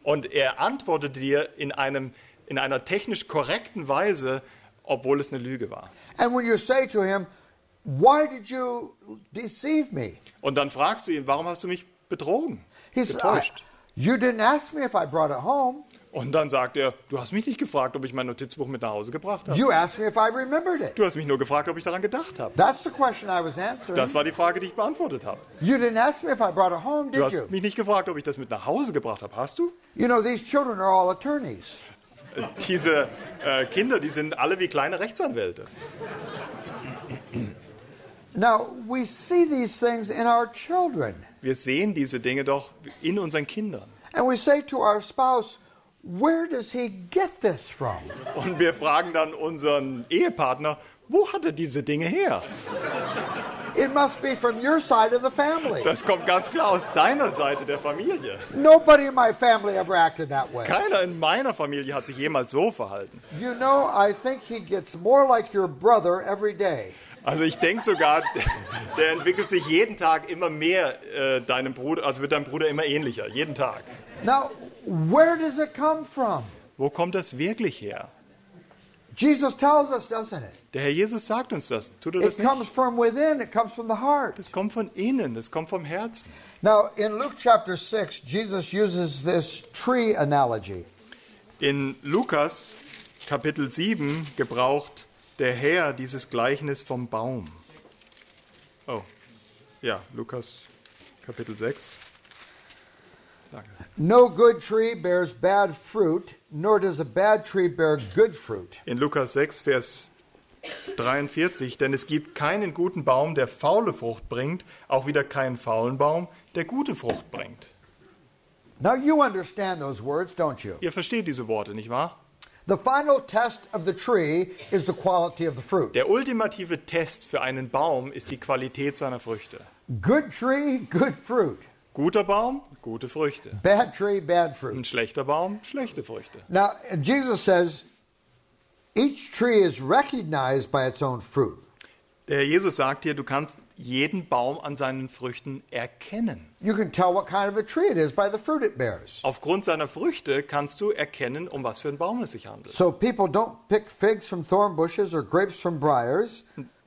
Und er antwortet dir in, einem, in einer technisch korrekten Weise, obwohl es eine Lüge war.
And when you say to him, why did you deceive me?
Und dann fragst du ihn, warum hast du mich betrogen,
He said, I,
getäuscht?
you didn't ask me if I brought it home.
Und dann sagt er, du hast mich nicht gefragt, ob ich mein Notizbuch mit nach Hause gebracht habe.
You asked me if I remembered it.
Du hast mich nur gefragt, ob ich daran gedacht habe.
That's the question I was answering.
Das war die Frage, die ich beantwortet habe.
You didn't ask me if I brought it home,
Du
did
hast
you?
mich nicht gefragt, ob ich das mit nach Hause gebracht habe. Hast du?
You know, these children are all attorneys.
Diese äh, Kinder, die sind alle wie kleine Rechtsanwälte.
Now, we see these things in our children.
Wir sehen diese Dinge doch in unseren Kindern.
And we say to our spouse, where does he get this from?
Und wir fragen dann unseren Ehepartner, wo hat er diese Dinge her?
It must be from your side of the family.
Das kommt ganz klar aus deiner Seite der Familie.
Nobody in my family ever acted that way.
Keiner in meiner Familie hat sich jemals so verhalten.
You know, I think he gets more like your brother every day.
Also ich denke sogar, der entwickelt sich jeden Tag immer mehr, äh, deinem Bruder, also wird deinem Bruder immer ähnlicher, jeden Tag.
Now, where does it come from?
Wo kommt das wirklich her?
Jesus tells us, doesn't it?
Der Herr Jesus sagt uns das. Tut er das
It comes
nicht?
from within, it comes from the heart.
Das kommt von innen, das kommt vom Herzen.
Now, in Luke chapter six, Jesus uses this tree analogy.
In Lukas Kapitel sieben gebraucht der Herr dieses Gleichnis vom Baum. Oh, ja, Lukas Kapitel sechs. Danke.
No good tree bears bad fruit, nor does a bad tree bear good fruit.
In Lukas sechs, Vers dreiundvierzig, denn es gibt keinen guten Baum, der faule Frucht bringt, auch wieder keinen faulen Baum, der gute Frucht bringt.
Now you understand those words, don't you?
Ihr versteht diese Worte, nicht wahr?
The final test of the tree is the quality of the fruit.
Der ultimative Test für einen Baum ist die Qualität seiner Früchte.
Good tree, good fruit.
Guter Baum, gute Früchte.
Bad tree, bad
Ein
fruit.
schlechter Baum, schlechte Früchte.
Now, Jesus says each tree is recognized by its own fruit.
Der Herr Jesus sagt dir, du kannst jeden Baum an seinen Früchten erkennen.
You can tell what kind of a tree it is by the fruit it bears.
Aufgrund seiner Früchte kannst du erkennen, um was für einen Baum es sich handelt.
So people don't pick figs from thorn bushes or grapes from briars.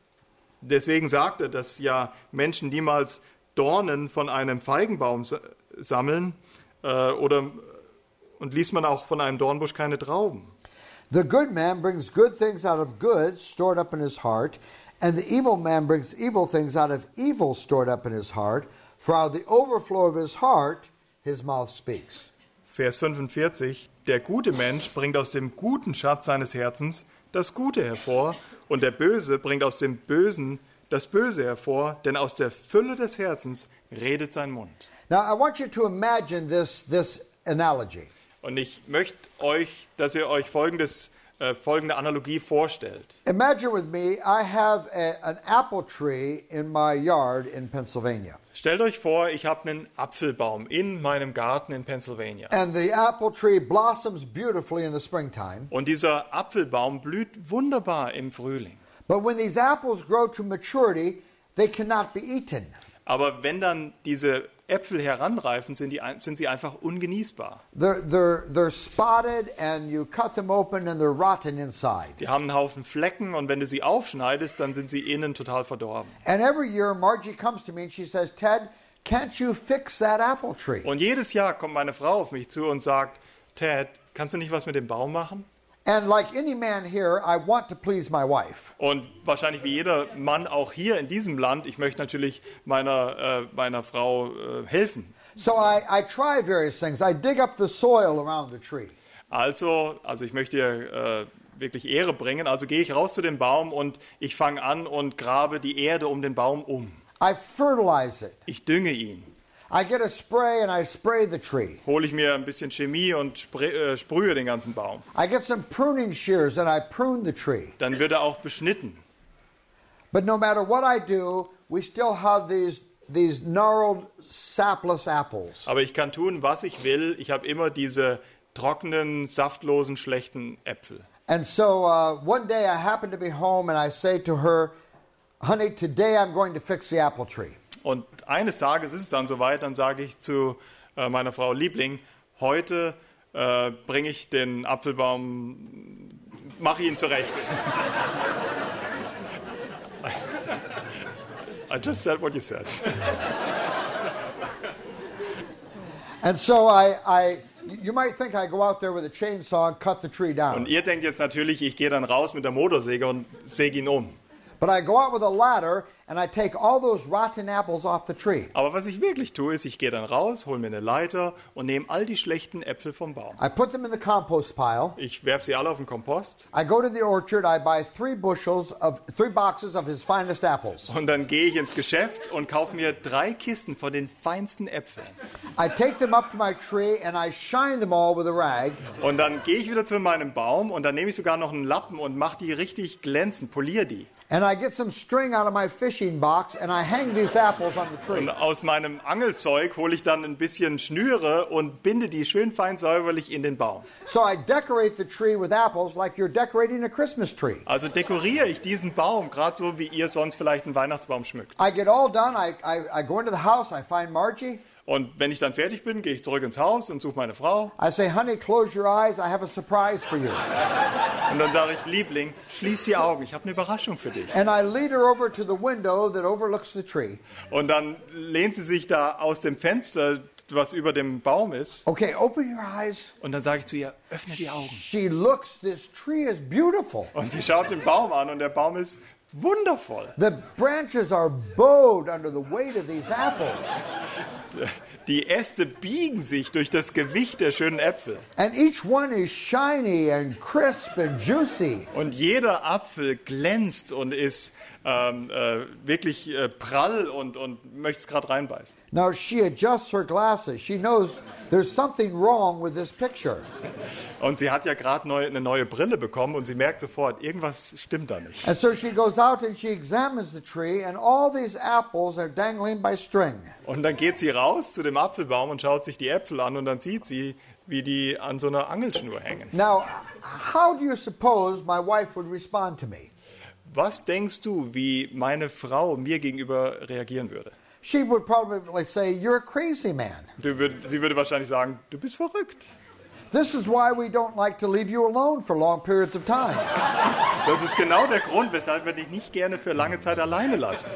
Deswegen sagt er, dass ja Menschen niemals Dornen von einem Feigenbaum sammeln äh, oder, und liest man auch von einem Dornbusch keine Trauben.
The good man brings good things out of good stored up in his heart, and the evil man brings evil things out of evil stored up in his heart, for out of the overflow of his heart his mouth speaks.
Vers fünfundvierzig, der gute Mensch bringt aus dem guten Schatz seines Herzens das Gute hervor, und der Böse bringt aus dem Bösen das Böse hervor, denn aus der Fülle des Herzens redet sein Mund.
Now I want you to imagine this, this analogy.
Und ich möchte euch, dass ihr euch folgendes, äh, folgende Analogie vorstellt.
Imagine with me, I have a, an apple tree in my yard in Pennsylvania.
Stellt euch vor, ich habe einen Apfelbaum in meinem Garten in Pennsylvania.
And the apple tree blossoms beautifully in the springtime.
Und dieser Apfelbaum blüht wunderbar im Frühling.
But when these apples grow to maturity, they cannot be eaten.
Aber wenn dann diese Äpfel heranreifen, sind, die, sind sie einfach ungenießbar.
They're, they're, they're spotted and you cut them open and they're rotten inside.
Die haben einen Haufen Flecken und wenn du sie aufschneidest, dann sind sie innen total verdorben.
And every year Margie comes to me and she says, Ted, can't you fix that apple tree?
Und jedes Jahr kommt meine Frau auf mich zu und sagt, Ted, kannst du nicht was mit dem Baum machen?
And like any man here, I want to please my wife.
Und wahrscheinlich wie jeder Mann auch hier in diesem Land, ich möchte natürlich meiner, äh, meiner Frau äh, helfen.
So I, I try various things. I dig up the soil around the tree.
Also, also ich möchte ihr äh, wirklich Ehre bringen. Also gehe ich raus zu dem Baum und ich fange an und grabe die Erde um den Baum um.
I fertilize it.
Ich dünge ihn.
I get a spray and I spray the tree.
Hole ich mir ein bisschen Chemie und spray, äh, sprühe den ganzen Baum.
I get some pruning shears and I prune the tree.
Dann wird er auch beschnitten.
But no matter what I do, we still have these, these gnarled, sapless apples.
Aber ich kann tun, was ich will. Ich habe immer diese trockenen, saftlosen, schlechten Äpfel.
And so uh, one day I happen to be home and I say to her, honey, today I'm going to fix the apple tree.
Und eines Tages ist es dann soweit, dann sage ich zu äh, meiner Frau, Liebling, heute äh, bringe ich den Apfelbaum, mache ihn zurecht. I just said what you said.
And so I, I, you might think I go out there with a chainsaw and cut the tree down.
Und ihr denkt jetzt natürlich, ich gehe dann raus mit der Motorsäge und säge ihn um.
But I go out with a ladder and I take all those rotten apples off the tree.
Aber was ich wirklich tue, ist, ich gehe dann raus, hole mir eine Leiter und nehme all die schlechten Äpfel vom Baum.
I put them in the compost pile.
Ich werfe sie alle auf den Kompost.
I go to the orchard. I buy three bushels of three boxes of his finest apples.
Und dann gehe ich ins Geschäft und kaufe mir drei Kisten von den feinsten Äpfeln.
I take them up to my tree and I shine them all with a rag.
Und dann gehe ich wieder zu meinem Baum und dann nehme ich sogar noch einen Lappen und mache die richtig glänzend, poliere die.
And I get some string out of my fishing box and I hang these apples on the tree.
Und aus meinem Angelzeug hole ich dann ein bisschen Schnüre und binde die schön fein säuberlich in den Baum.
So I decorate the tree with apples like you're decorating a Christmas tree.
Also dekoriere ich diesen Baum, gerade so, wie ihr sonst vielleicht einen Weihnachtsbaum schmückt.
I get all done. I, I, I go into the house. I find Margie.
Und wenn ich dann fertig bin, gehe ich zurück ins Haus und suche meine Frau.
I say, honey, close your eyes. I have a surprise for you.
Und dann sage ich, Liebling, schließ die Augen, ich habe eine Überraschung für dich.
And I lead her over to the window that overlooks the tree.
Und dann lehnt sie sich da aus dem Fenster, was über dem Baum ist.
Okay, open your eyes.
Und dann sage ich zu ihr, öffne die Augen.
She looks, this tree is beautiful.
Und sie schaut den Baum an und der Baum ist wundervoll.
The branches are bowed under the weight of these apples.
Die Äste biegen sich durch das Gewicht der schönen Äpfel.
And each one is shiny and crisp and juicy.
Und jeder Apfel glänzt und ist ähm, äh, wirklich äh, prall und, und möchte es gerade reinbeißen.
Now she adjusts her glasses. She knows there's something wrong with this picture.
Und sie hat ja gerade neu, eine neue Brille bekommen und sie merkt sofort, irgendwas stimmt da nicht.
And so she goes out and she examines the tree and all these apples are dangling by string.
Und dann geht sie raus zu dem Apfelbaum und schaut sich die Äpfel an und dann sieht sie, wie die an so einer Angelschnur hängen.
Now, how do you suppose my wife would respond to me?
Was denkst du, wie meine Frau mir gegenüber reagieren würde?
She would probably say, you're a crazy man.
Du würd, sie würde wahrscheinlich sagen, du bist verrückt.
This is why we don't like to leave you alone for long periods of time.
Das ist genau der Grund, weshalb wir dich nicht gerne für lange Zeit alleine lassen.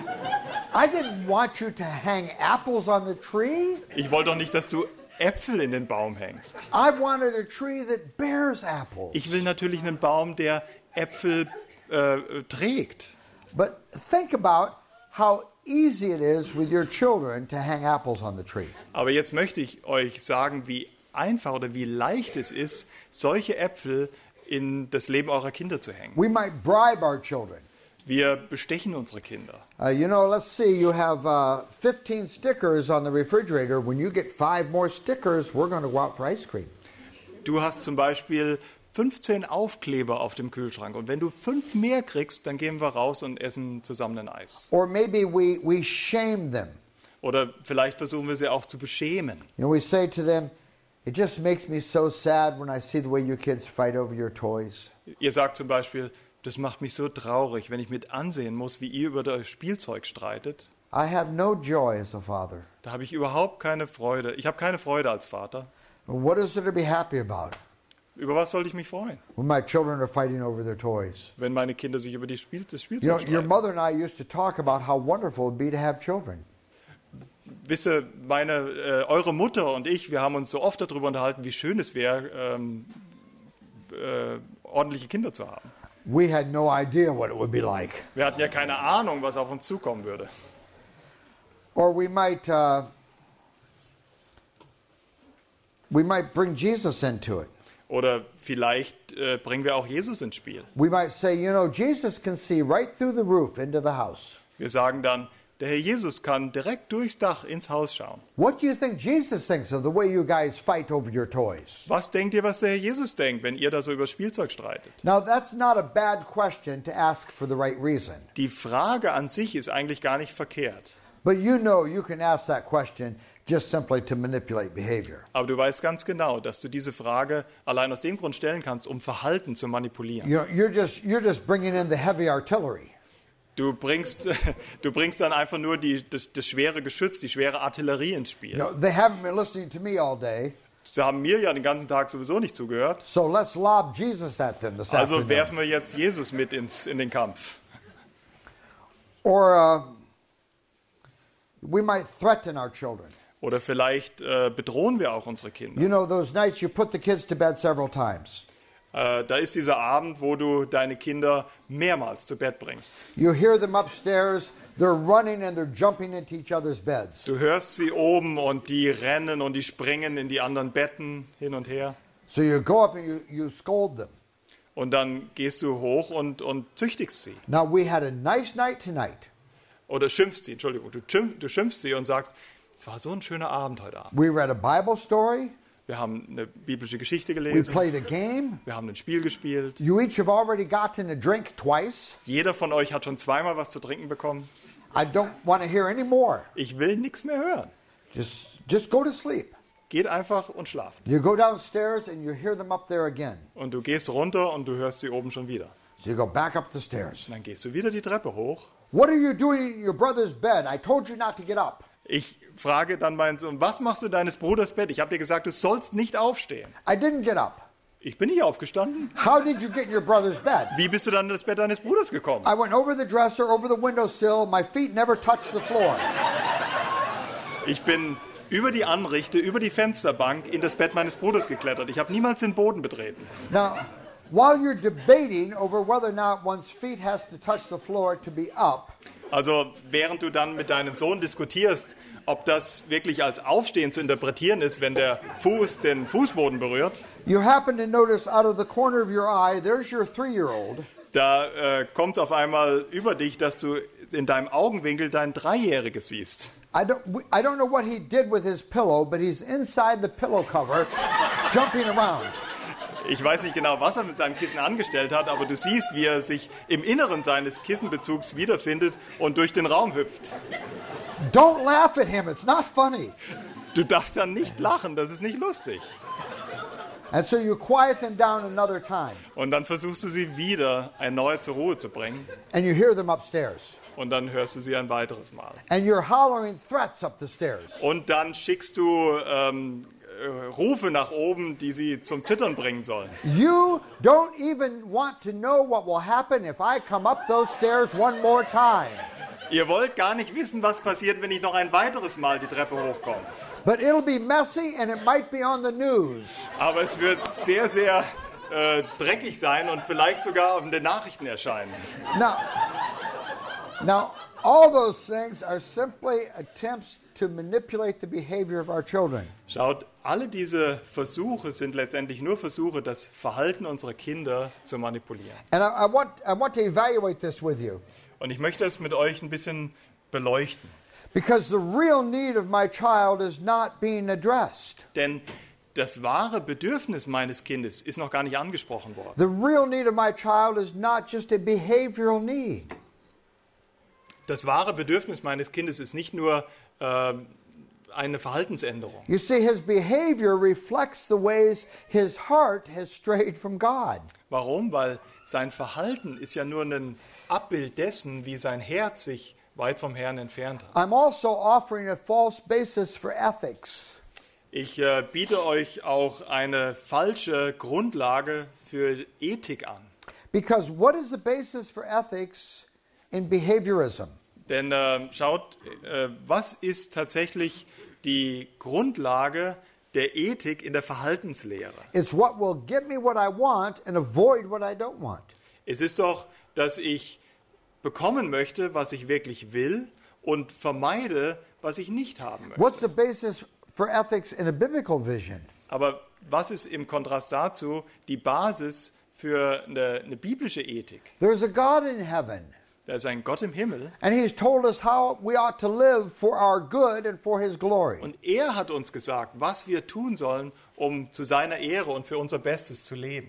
I didn't want you to hang apples on the tree.
Ich wollte doch nicht, dass du Äpfel in den Baum hängst.
I wanted a tree that bears apples.
Ich will natürlich einen Baum, der Äpfel äh, trägt.
But think about how easy it is with your children to hang apples on the tree.
Aber jetzt möchte ich euch sagen, wie einfach oder wie leicht es ist, solche Äpfel in das Leben eurer Kinder zu hängen.
We might bribe our children.
Wir bestechen unsere Kinder.
Uh, you know, let's see, you have uh, fifteen stickers on the refrigerator. When you get five more stickers, we're going to go out for ice cream.
Du hast zum Beispiel fünfzehn Aufkleber auf dem Kühlschrank und wenn du fünf mehr kriegst, dann gehen wir raus und essen zusammen ein Eis.
Or maybe we, we shame them.
Oder vielleicht versuchen wir sie auch zu beschämen.
You know, we say to them, it just makes me so sad when I see the way you kids fight over your toys.
Ihr sagt zum Beispiel, das macht mich so traurig, wenn ich mit ansehen muss, wie ihr über das Spielzeug streitet.
I have no joy as a father.
Da habe ich überhaupt keine Freude. Ich habe keine Freude als Vater.
What is there to be happy about
Über was sollte ich mich freuen,
when my children are fighting over their toys?
wenn meine Kinder sich über die Spiel das
You know,
Spielzeug
your
streiten?
mother and I used to talk about how wonderful it would be to have children.
Wisse, meine, äh, eure Mutter und ich, wir haben uns so oft darüber unterhalten, wie schön es wäre, ähm, äh, ordentliche Kinder zu haben.
We had no idea what it would be like.
Wir hatten ja keine Ahnung, was auf uns zukommen würde.
Or we might uh, we might bring Jesus into it.
Oder vielleicht äh, bringen wir auch Jesus ins Spiel.
We might say, you know, Jesus can see right through the roof into the house.
Wir sagen dann, der Herr Jesus kann direkt durchs Dach ins Haus schauen.
What do you think Jesus thinks of the way you guys fight over your toys?
Was denkt ihr, was der Herr Jesus denkt, wenn ihr da so über Spielzeug streitet?
Now, that's not a bad question to ask for the right reason.
Die Frage an sich ist eigentlich gar nicht verkehrt.
But you know you can ask that question just simply to manipulate behavior.
Aber du weißt ganz genau, dass du diese Frage allein aus dem Grund stellen kannst, um Verhalten zu manipulieren.
You know, you're just you're just bringing in the heavy artillery.
Du bringst, du bringst dann einfach nur die, das, das schwere Geschütz, die schwere Artillerie ins Spiel.
You know, they haven't been listening to me all day.
Sie haben mir ja den ganzen Tag sowieso nicht zugehört.
So let's lob Jesus at them this
Also
afternoon.
werfen wir jetzt Jesus mit ins, in den Kampf.
Or uh, we might threaten our children.
Oder vielleicht äh, bedrohen wir auch unsere Kinder.
You know, those nights you put the kids to bed several times.
Äh, da ist dieser Abend, wo du deine Kinder mehrmals zu Bett bringst.
You hear them upstairs, they're running and they're jumping into each other's beds.
Du hörst sie oben und die rennen und die springen in die anderen Betten hin und her.
So you go up and you, you scold them.
Und dann gehst du hoch und, und züchtigst sie.
Now, we had a nice night tonight.
Oder schimpfst sie, Entschuldigung. Du, schimpf, du schimpfst sie und sagst, es war so ein schöner Abend heute Abend.
We read a Bible story.
Wir haben eine biblische Geschichte
We
gelesen.
played a game.
Wir haben ein Spiel gespielt.
You each have already gotten a drink twice.
Jeder von euch hat schon zweimal was zu trinken bekommen.
I don't want to hear any more.
Ich will nichts mehr hören.
Just, just go to sleep.
Geht einfach und schlaft.
You go downstairs and you hear them up there again.
Und du gehst runter und du hörst sie oben schon wieder.
So you go back up the stairs.
Und dann gehst du wieder die Treppe hoch.
What are you doing in your brother's bed? I told you not to get up.
Ich frage dann meinen Sohn, was machst du in deines Bruders Bett? Ich habe dir gesagt, du sollst nicht aufstehen.
I didn't get up.
Ich bin nicht aufgestanden.
How did you get in your brother's bed?
Wie bist du dann in das Bett deines Bruders gekommen?
I went over the dresser, over the windowsill. My feet never touched the floor.
Ich bin über die Anrichte, über die Fensterbank in das Bett meines Bruders geklettert. Ich habe niemals den Boden betreten.
Now, while you're debating over whether or not one's feet has to touch the floor to be up,
Also während du dann mit deinem Sohn diskutierst, ob das wirklich als Aufstehen zu interpretieren ist, wenn der Fuß den Fußboden berührt,
you happen to notice out of the corner of your eye, there's your three-year-old.
da äh, kommt es auf einmal über dich, dass du in deinem Augenwinkel dein Dreijähriges siehst.
I don't, I don't know what he did with his pillow, but he's inside the pillow cover, jumping around.
Ich weiß nicht genau, was er mit seinem Kissen angestellt hat, aber du siehst, wie er sich im Inneren seines Kissenbezugs wiederfindet und durch den Raum hüpft.
Don't laugh at him. It's not funny.
Du darfst dann nicht lachen, das ist nicht lustig.
And so you quiet them down another time,
Und dann versuchst du sie wieder erneut zur Ruhe zu bringen
and you hear them upstairs.
und dann hörst du sie ein weiteres Mal.
And you're hollering threats up the stairs.
Und dann schickst du ähm, äh, Rufe nach oben, die sie zum Zittern bringen sollen.
You don't even want to know what will happen if I come up those stairs one more time.
Ihr wollt gar nicht wissen, was passiert, wenn ich noch ein weiteres Mal die Treppe hochkomme.
But it'll be messy and it might be on the news.
Aber es wird sehr, sehr äh, dreckig sein und vielleicht sogar in den Nachrichten erscheinen.
Now, now, all those things are simply attempts to manipulate the behavior of our children.
Schaut, alle diese Versuche sind letztendlich nur Versuche, das Verhalten unserer Kinder zu manipulieren.
And I, I want, I want to evaluate this with you.
Und ich möchte es mit euch ein bisschen beleuchten.
Because the real need of my child is not being addressed.
Denn das wahre Bedürfnis meines Kindes ist noch gar nicht angesprochen worden.
The real need of my child is not just a behavioral need.
Das wahre Bedürfnis meines Kindes ist nicht nur äh, eine Verhaltensänderung.
You see, his behavior reflects the ways his heart has strayed from God.
Warum? Weil sein Verhalten ist ja nur ein Abbild dessen, wie sein Herz sich weit vom Herrn entfernt hat.
I'm also offering a false basis for ethics.
Ich äh, biete euch auch eine falsche Grundlage für Ethik an.
Because what is the basis for ethics in behaviorism?
Denn äh, schaut, äh, was ist tatsächlich die Grundlage der Ethik in der Verhaltenslehre?
It's what will get me what I want and avoid what I don't want.
Es ist doch, dass ich bekommen möchte, was ich wirklich will und vermeide, was ich nicht haben möchte.
What's the basis for ethics in a biblical vision?
Aber was ist im Kontrast dazu die Basis für eine, eine biblische Ethik?
There's a God in heaven,
Da ist ein Gott im Himmel
and He's told us how we ought to live for our good and for His glory.
und er hat uns gesagt, was wir tun sollen, um zu seiner Ehre und für unser Bestes zu leben.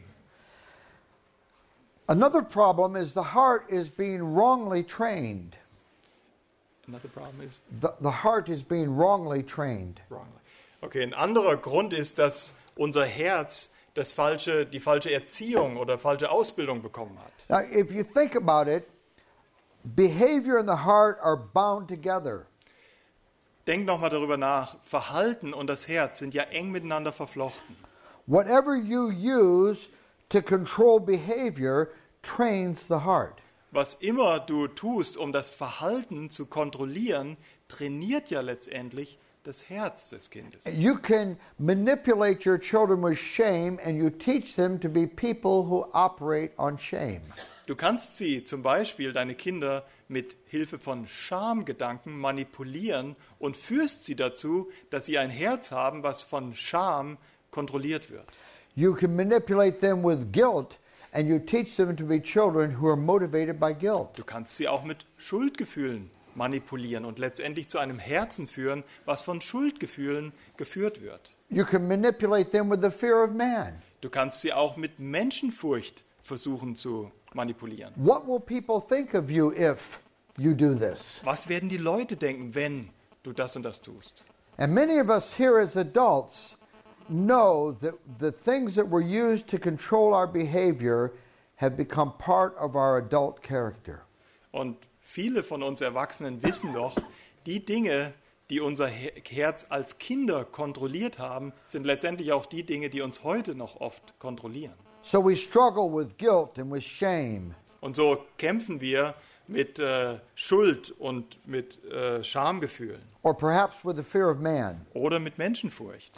Another problem is the heart is being wrongly trained.
Another problem is
The, the heart is being wrongly trained.
wrongly. Okay, ein anderer Grund ist, dass unser Herz das falsche, die falsche Erziehung oder falsche Ausbildung bekommen hat.
Now, if you think about it, behavior and the heart are bound together.
denk noch mal darüber nach. Verhalten und das Herz sind ja eng miteinander verflochten.
Whatever you use to control behavior trains the heart.
Was immer du tust, um das Verhalten zu kontrollieren, trainiert ja letztendlich das Herz des Kindes.
You can manipulate your children with shame and you teach them to be people who operate on shame.
Du kannst sie, zum Beispiel deine Kinder, mit Hilfe von Schamgedanken manipulieren und führst sie dazu, dass sie ein Herz haben, was von Scham kontrolliert wird.
You can manipulate them with guilt and you teach them to be children who are motivated by guilt.
Du kannst sie auch mit Schuldgefühlen manipulieren und letztendlich zu einem Herzen führen, was von Schuldgefühlen geführt wird.
You can manipulate them with the fear of man.
Du kannst sie auch mit Menschenfurcht versuchen zu manipulieren.
What will people think of you if you do this?
Was werden die Leute denken, wenn du das und das tust?
And many of us here as adults know that the things that were used to control our behavior have become part of our adult character.
Und viele von uns Erwachsenen wissen doch, die Dinge, die unser Herz als Kinder kontrolliert haben, sind letztendlich auch die Dinge, die uns heute noch oft kontrollieren.
So we struggle with guilt and with shame.
Und so kämpfen wir mit äh, Schuld und mit äh, Schamgefühlen
Or perhaps with the fear of man.
oder mit Menschenfurcht.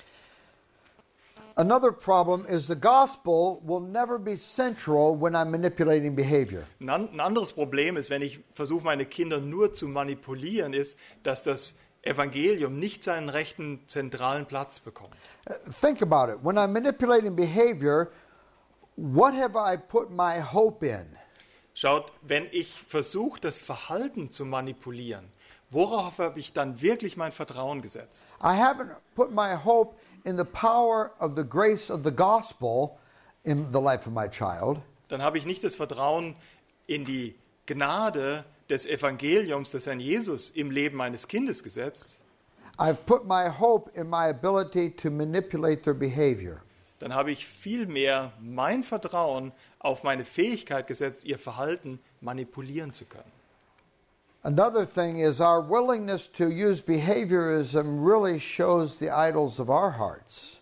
Another problem is the gospel will never be central when I'm manipulating behavior.
Ein an- ein anderes Problem ist, wenn ich versuche, meine Kinder nur zu manipulieren, ist, dass das Evangelium nicht seinen rechten zentralen Platz bekommt.
Uh, Think about it. When I'm manipulating behavior, what have I put my hope in?
Schaut, wenn ich versuche, das Verhalten zu manipulieren, worauf habe ich dann wirklich mein Vertrauen gesetzt?
I haven't put my hope in the power of the grace of the gospel in the life of my child.
Dann habe ich nicht das Vertrauen in die Gnade des Evangeliums des Herrn Jesus im Leben meines Kindes gesetzt.
I've put my hope in my ability to manipulate their behavior.
Dann habe ich vielmehr mein Vertrauen auf meine Fähigkeit gesetzt, ihr Verhalten manipulieren zu können.
Another thing is our willingness to use behaviorism really shows the idols of our hearts.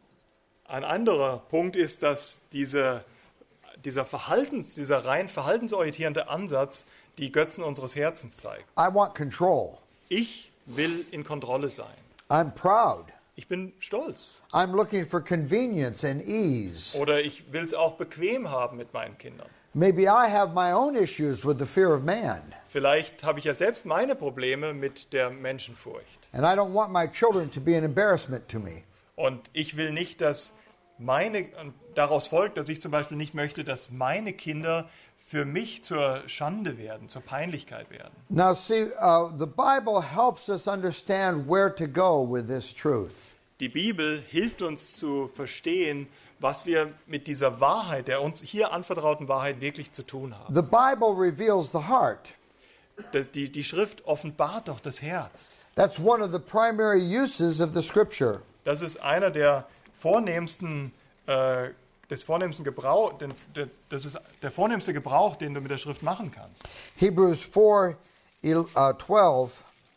Ein anderer Punkt ist, dass diese, dieser Verhaltens, dieser rein verhaltensorientierende Ansatz die Götzen unseres Herzens zeigt.
I want control.
Ich will in Kontrolle sein.
I'm proud.
Ich bin stolz.
I'm looking for convenience and ease.
Oder ich will es auch bequem haben mit meinen Kindern.
Maybe I have my own issues with the fear of man.
Vielleicht habe ich ja selbst meine Probleme mit der Menschenfurcht.
And I don't want my children to be an embarrassment to me.
Und ich will nicht, dass meine, daraus folgt, dass ich zum Beispiel nicht möchte, dass meine Kinder für mich zur Schande werden, zur Peinlichkeit werden.
Now see, uh, the Bible helps us understand where to go with this truth.
Die Bibel hilft uns zu verstehen, was wir mit dieser Wahrheit, der uns hier anvertrauten Wahrheit wirklich zu tun haben.
The Bible reveals the heart.
Die, die Schrift offenbart doch das Herz.
That's one of the primary uses of the Scripture.
Das ist einer der vornehmsten, äh, des vornehmsten Gebrauch, den, der, das ist der vornehmste Gebrauch, den du mit der Schrift machen kannst.
Hebrews four, uh, twelve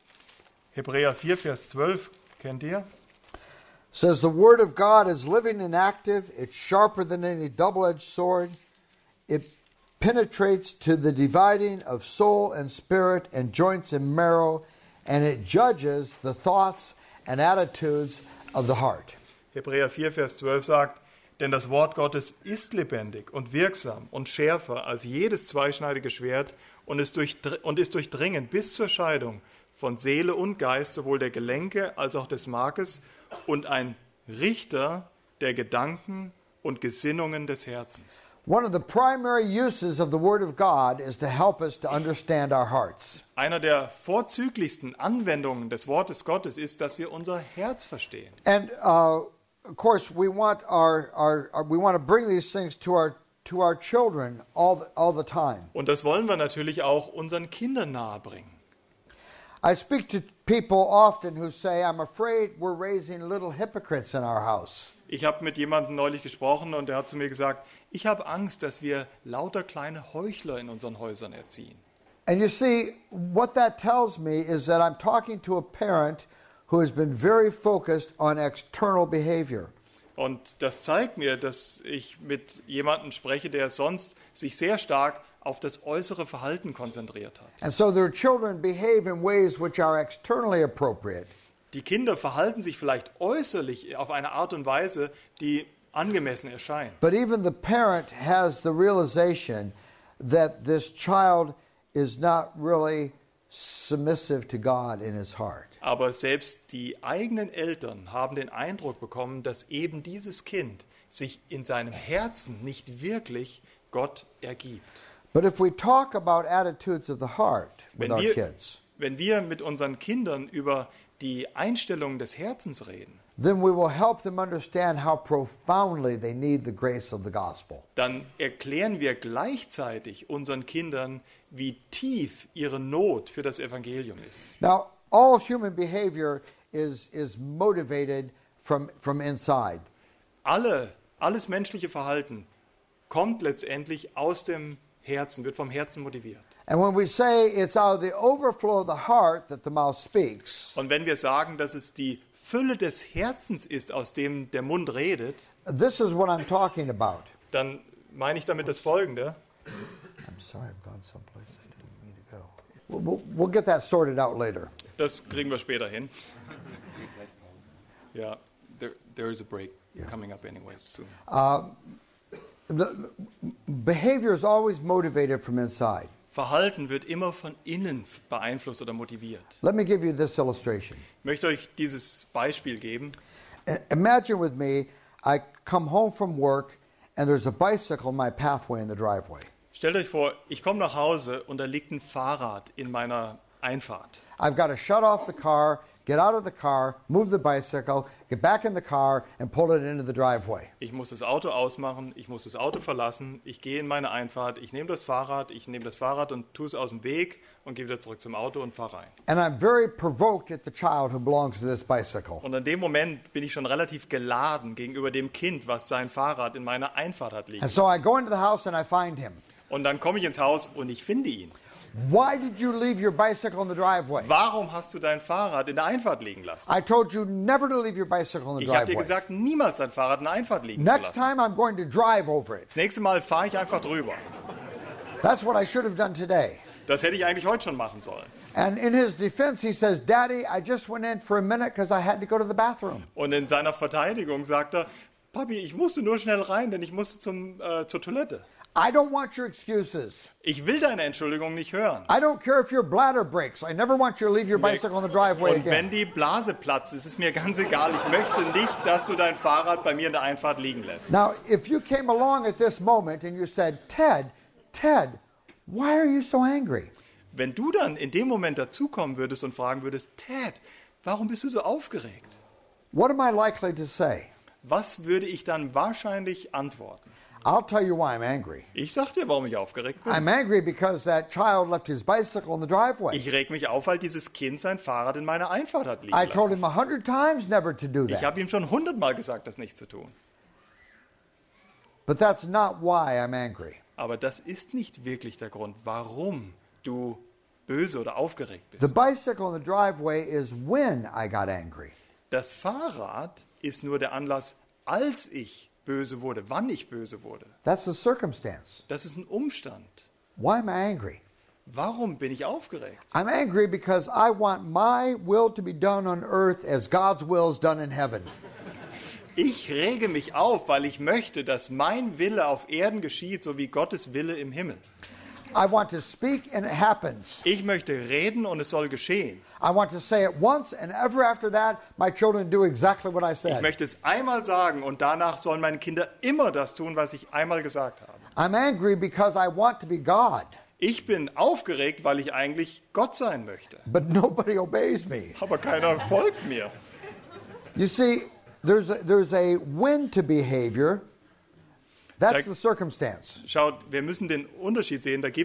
Hebräer vier, Vers zwölf, kennt ihr?
says, "The word of God is living and active. It's sharper than any double-edged sword. It penetrates to the dividing of soul and spirit and joints and marrow, and it judges the thoughts and attitudes of the heart."
Hebräer vier, Vers zwölf sagt, denn das Wort Gottes ist lebendig und wirksam und schärfer als jedes zweischneidige Schwert und ist, durchdr- und ist durchdringend bis zur Scheidung von Seele und Geist, sowohl der Gelenke als auch des Markes, und ein Richter der Gedanken und Gesinnungen des Herzens.
One of the primary uses of the Word of God is to help us to understand our hearts.
Einer der vorzüglichsten Anwendungen des Wortes Gottes ist, dass wir unser Herz verstehen.
And uh, of course, we want our, our, our we want to bring these things to our to our children all the, all the time.
Und das wollen wir natürlich auch unseren Kindern nahebringen.
I speak to people often who say, "I'm afraid we're raising little hypocrites in our house."
Ich habe mit jemandem neulich gesprochen und der hat zu mir gesagt, ich habe Angst, dass wir lauter kleine Heuchler in unseren Häusern erziehen.
And you see, what that tells me is that I'm talking to a parent who has been very focused on external behavior.
Und das zeigt mir, dass ich mit jemandem spreche, der sonst sich sehr stark auf das äußere Verhalten konzentriert hat.
And so their children behave in ways which are externally appropriate.
Die Kinder verhalten sich vielleicht äußerlich auf eine Art und Weise, die angemessen erscheint.
But even the parent has the realization that this child is not really submissive to God in his heart.
Aber selbst die eigenen Eltern haben den Eindruck bekommen, dass eben dieses Kind sich in seinem Herzen nicht wirklich Gott ergibt.
But if we talk about attitudes of the heart with
Wenn
our
wir,
kids,
wenn wir mit unseren Kindern über die Einstellung des Herzens reden,
then we will help them understand how profoundly they need the grace of the gospel.
dann erklären wir gleichzeitig unseren Kindern, wie tief ihre Not für das Evangelium ist.
Now, all human behavior is, is motivated from, from inside.
Alle, alles menschliche Verhalten kommt letztendlich aus dem Herzen, wird vom Herzen motiviert.
And when we say it's out of the overflow of the heart that the mouth speaks,
Und wenn wir sagen, dass es die Fülle des Herzens ist, aus dem der Mund redet,
this is what I'm talking about.
dann meine ich damit das Folgende.
I'm sorry, I've gone someplace I didn't mean to go. We'll, we'll, we'll get that sorted out later.
Das kriegen wir später hin. Ja, there, there is a break coming up anyways soon.
The, behavior is always motivated from inside.
Verhalten wird immer von innen beeinflusst oder motiviert.
Let me give you this illustration.
Ich möchte euch dieses Beispiel geben.
I- Imagine with me, I come home from work and there's a bicycle in my pathway in the driveway.
Stellt euch vor, ich komme nach Hause und da liegt ein Fahrrad in meiner Einfahrt.
I've got to shut off the car, get out of the car, move the bicycle, get back in the car and pull it into the driveway.
Ich muss das Auto ausmachen, ich muss das Auto verlassen, ich gehe in meine Einfahrt, ich nehme das Fahrrad, ich nehme das Fahrrad und tue es aus dem Weg und gehe wieder zurück zum Auto und fahre rein.
And I'm very provoked at the child who belongs to this bicycle.
Und in dem Moment bin ich schon relativ geladen gegenüber dem Kind, was sein Fahrrad in meiner Einfahrt hat liegen.
And so I go into the house and I find him.
Und dann komme ich ins Haus und ich finde ihn.
Why did you leave your bicycle in the driveway?
Warum hast du dein Fahrrad in der Einfahrt liegen lassen?
I told you never to leave your bicycle in the
Ich habe dir
driveway.
gesagt, niemals dein Fahrrad in der Einfahrt liegen zu
Next
lassen.
time I'm going to drive over it.
Das nächste Mal fahre ich einfach drüber.
That's what I should have done today.
Das hätte ich eigentlich heute schon machen sollen.
And in his defense, he says, Daddy, I just went in for a minute because I had to go to the bathroom.
Und in seiner Verteidigung sagt er, Papi, ich musste nur schnell rein, denn ich musste zum, äh, zur Toilette.
I don't want your excuses.
Ich will deine Entschuldigung nicht hören.
I don't care if your bladder breaks. I never want you to leave your bicycle on the driveway
Und wenn
again.
die Blase platzt, ist es mir ganz egal. Ich möchte nicht, dass du dein Fahrrad bei mir in der Einfahrt liegen lässt.
Now, if you came along at this moment and you said, Ted, Ted, why are you so angry?
Wenn du dann in dem Moment dazukommen würdest und fragen würdest, Ted, warum bist du so aufgeregt?
What am I likely to say?
Was würde ich dann wahrscheinlich antworten?
I'll tell you why I'm angry.
Ich sag dir, warum ich aufgeregt bin.
I'm angry because that child left his bicycle in the driveway.
Ich reg mich auf, weil dieses Kind sein Fahrrad in meiner Einfahrt hat liegen
I told
lassen.
him a hundred times never to do
Ich
that.
habe ihm schon hundertmal gesagt, das nicht zu tun.
But that's not why I'm angry.
Aber das ist nicht wirklich der Grund, warum du böse oder aufgeregt
The
bist.
bicycle in the driveway is when I got angry.
Das Fahrrad ist nur der Anlass, als ich böse wurde, wann ich böse wurde.
That's the circumstance.
Das ist ein Umstand.
Why am I angry?
Warum bin ich aufgeregt?
I'm angry because I want my will to be done on earth as God's will is done in heaven.
Ich rege mich auf, weil ich möchte, dass mein Wille auf Erden geschieht, so wie Gottes Wille im Himmel.
I want to speak and it happens.
Ich möchte reden und es soll geschehen.
I want to say it once and ever after that my children do exactly what I
Ich
said.
möchte es einmal sagen und danach sollen meine Kinder immer das tun, was ich einmal gesagt habe.
I'm angry because I want to be God,
Ich bin aufgeregt, weil ich eigentlich Gott sein möchte.
but nobody obeys me.
Aber keiner folgt mir.
You see, there's a, there's a when to behavior. That's
Da-
the circumstance.
Schaut, wir müssen den Unterschied sehen. Da gibt es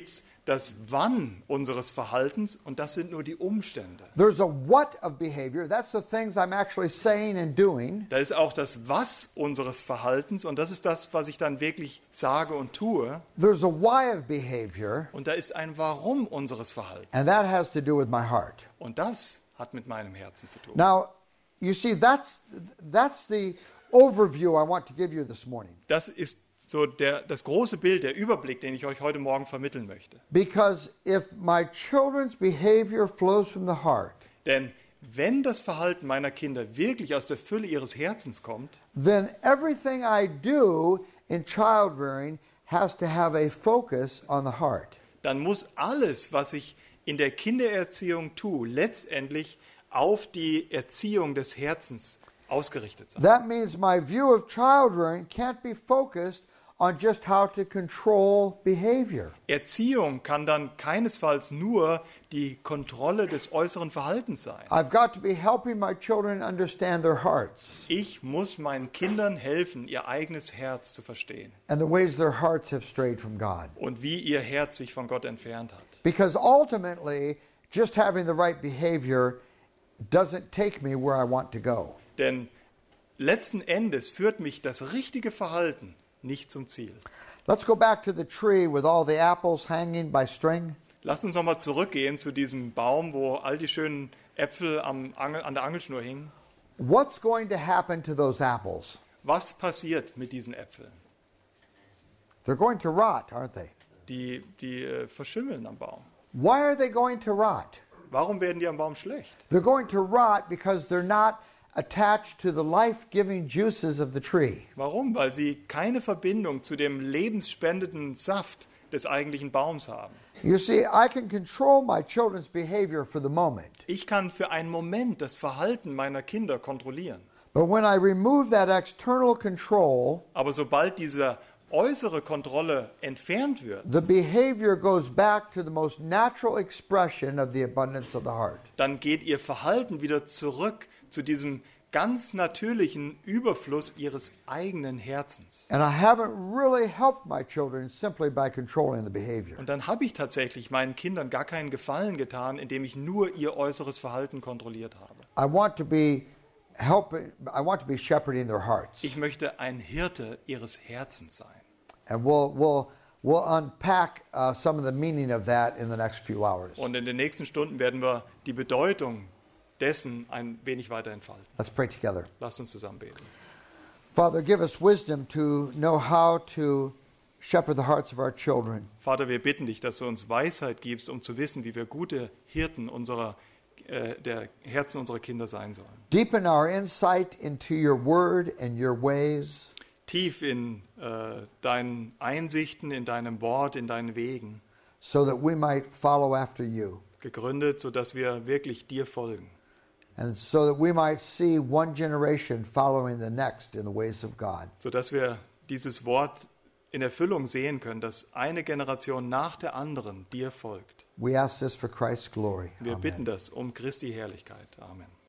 das Wann unseres Verhaltens und das sind nur die Umstände.
There's a what of behavior. That's the things I'm actually saying and doing.
Da ist auch das Was unseres Verhaltens und das ist das, was ich dann wirklich sage und tue.
There's a why of behavior,
Und da ist ein Warum unseres Verhaltens.
and that has to do with my heart.
Und das hat mit meinem Herzen zu tun.
Now, you see, that's that's the overview I want to give you this morning.
Das ist so der, das große Bild, der Überblick, den ich euch heute Morgen vermitteln möchte.
Because if my children's behavior flows from the heart,
Denn wenn das Verhalten meiner Kinder wirklich aus der Fülle ihres Herzens kommt,
then everything I do in child rearing has to have a focus on the heart.
dann muss alles, was ich in der Kindererziehung tue, letztendlich auf die Erziehung des Herzens ausgerichtet sein.
That means my view of child rearing can't be focused on just how to control behavior.
Erziehung kann dann keinesfalls nur die Kontrolle des äußeren Verhaltens sein.
I've got to be helping my children understand their hearts
Ich muss meinen Kindern helfen, ihr eigenes Herz zu verstehen
and the ways their hearts have strayed from God.
und wie ihr Herz sich von Gott entfernt hat.
Because ultimately, just having the right behavior doesn't take me where I want to go.
Denn letzten Endes führt mich das richtige Verhalten nicht zum Ziel.
Let's go back to the tree with all the apples hanging by string.
Lasst uns nochmal zurückgehen zu diesem Baum, wo all die schönen Äpfel am Angel, an der Angelschnur hingen.
What's going to happen to those apples?
Was passiert mit diesen Äpfeln?
They're going to rot, aren't they?
Die, die äh, verschimmeln am Baum.
Why are they going to rot?
Warum werden die am Baum schlecht?
They're going to rot because they're not attached to the life-giving juices of the tree.
Warum? Weil sie keine Verbindung zu dem lebensspendenden Saft des eigentlichen Baums haben.
You see, I can control my children's behavior for the moment.
Ich kann für einen Moment das Verhalten meiner Kinder kontrollieren.
But when I remove that external control,
Aber sobald diese äußere Kontrolle entfernt wird,
the behavior goes back to the most natural expression of the abundance of the heart.
dann geht ihr Verhalten wieder zurück zu diesem ganz natürlichen Überfluss ihres eigenen Herzens.
And I haven't really helped my children simply by controlling the behavior.
Und dann habe ich tatsächlich meinen Kindern gar keinen Gefallen getan, indem ich nur ihr äußeres Verhalten kontrolliert habe.
I want to be helping, I want to be shepherding their hearts.
Ich möchte ein Hirte ihres Herzens sein.
And we'll, we'll, we'll unpack uh, some of the meaning of that in the next few hours.
Und in den nächsten Stunden werden wir die Bedeutung dessen ein wenig weiter entfalten.
Let's pray together.
Lasst uns zusammen beten.
Father, give us wisdom to know how to shepherd the hearts of our children.
Vater, wir bitten dich, dass du uns Weisheit gibst, um zu wissen, wie wir gute Hirten unserer, äh, der Herzen unserer Kinder sein sollen.
Deepen our insight into your word and your ways,
Tief in äh, deinen Einsichten, in deinem Wort, in deinen Wegen
so that we might follow after you,
gegründet, sodass wir wirklich dir folgen.
and so that we might see one generation following the next in the ways of God.
Sodass wir dieses Wort in Erfüllung sehen können, dass eine Generation nach der anderen dir folgt.
We ask this for Christ's glory.
Wir
Amen.
bitten das um Christi Herrlichkeit. Amen.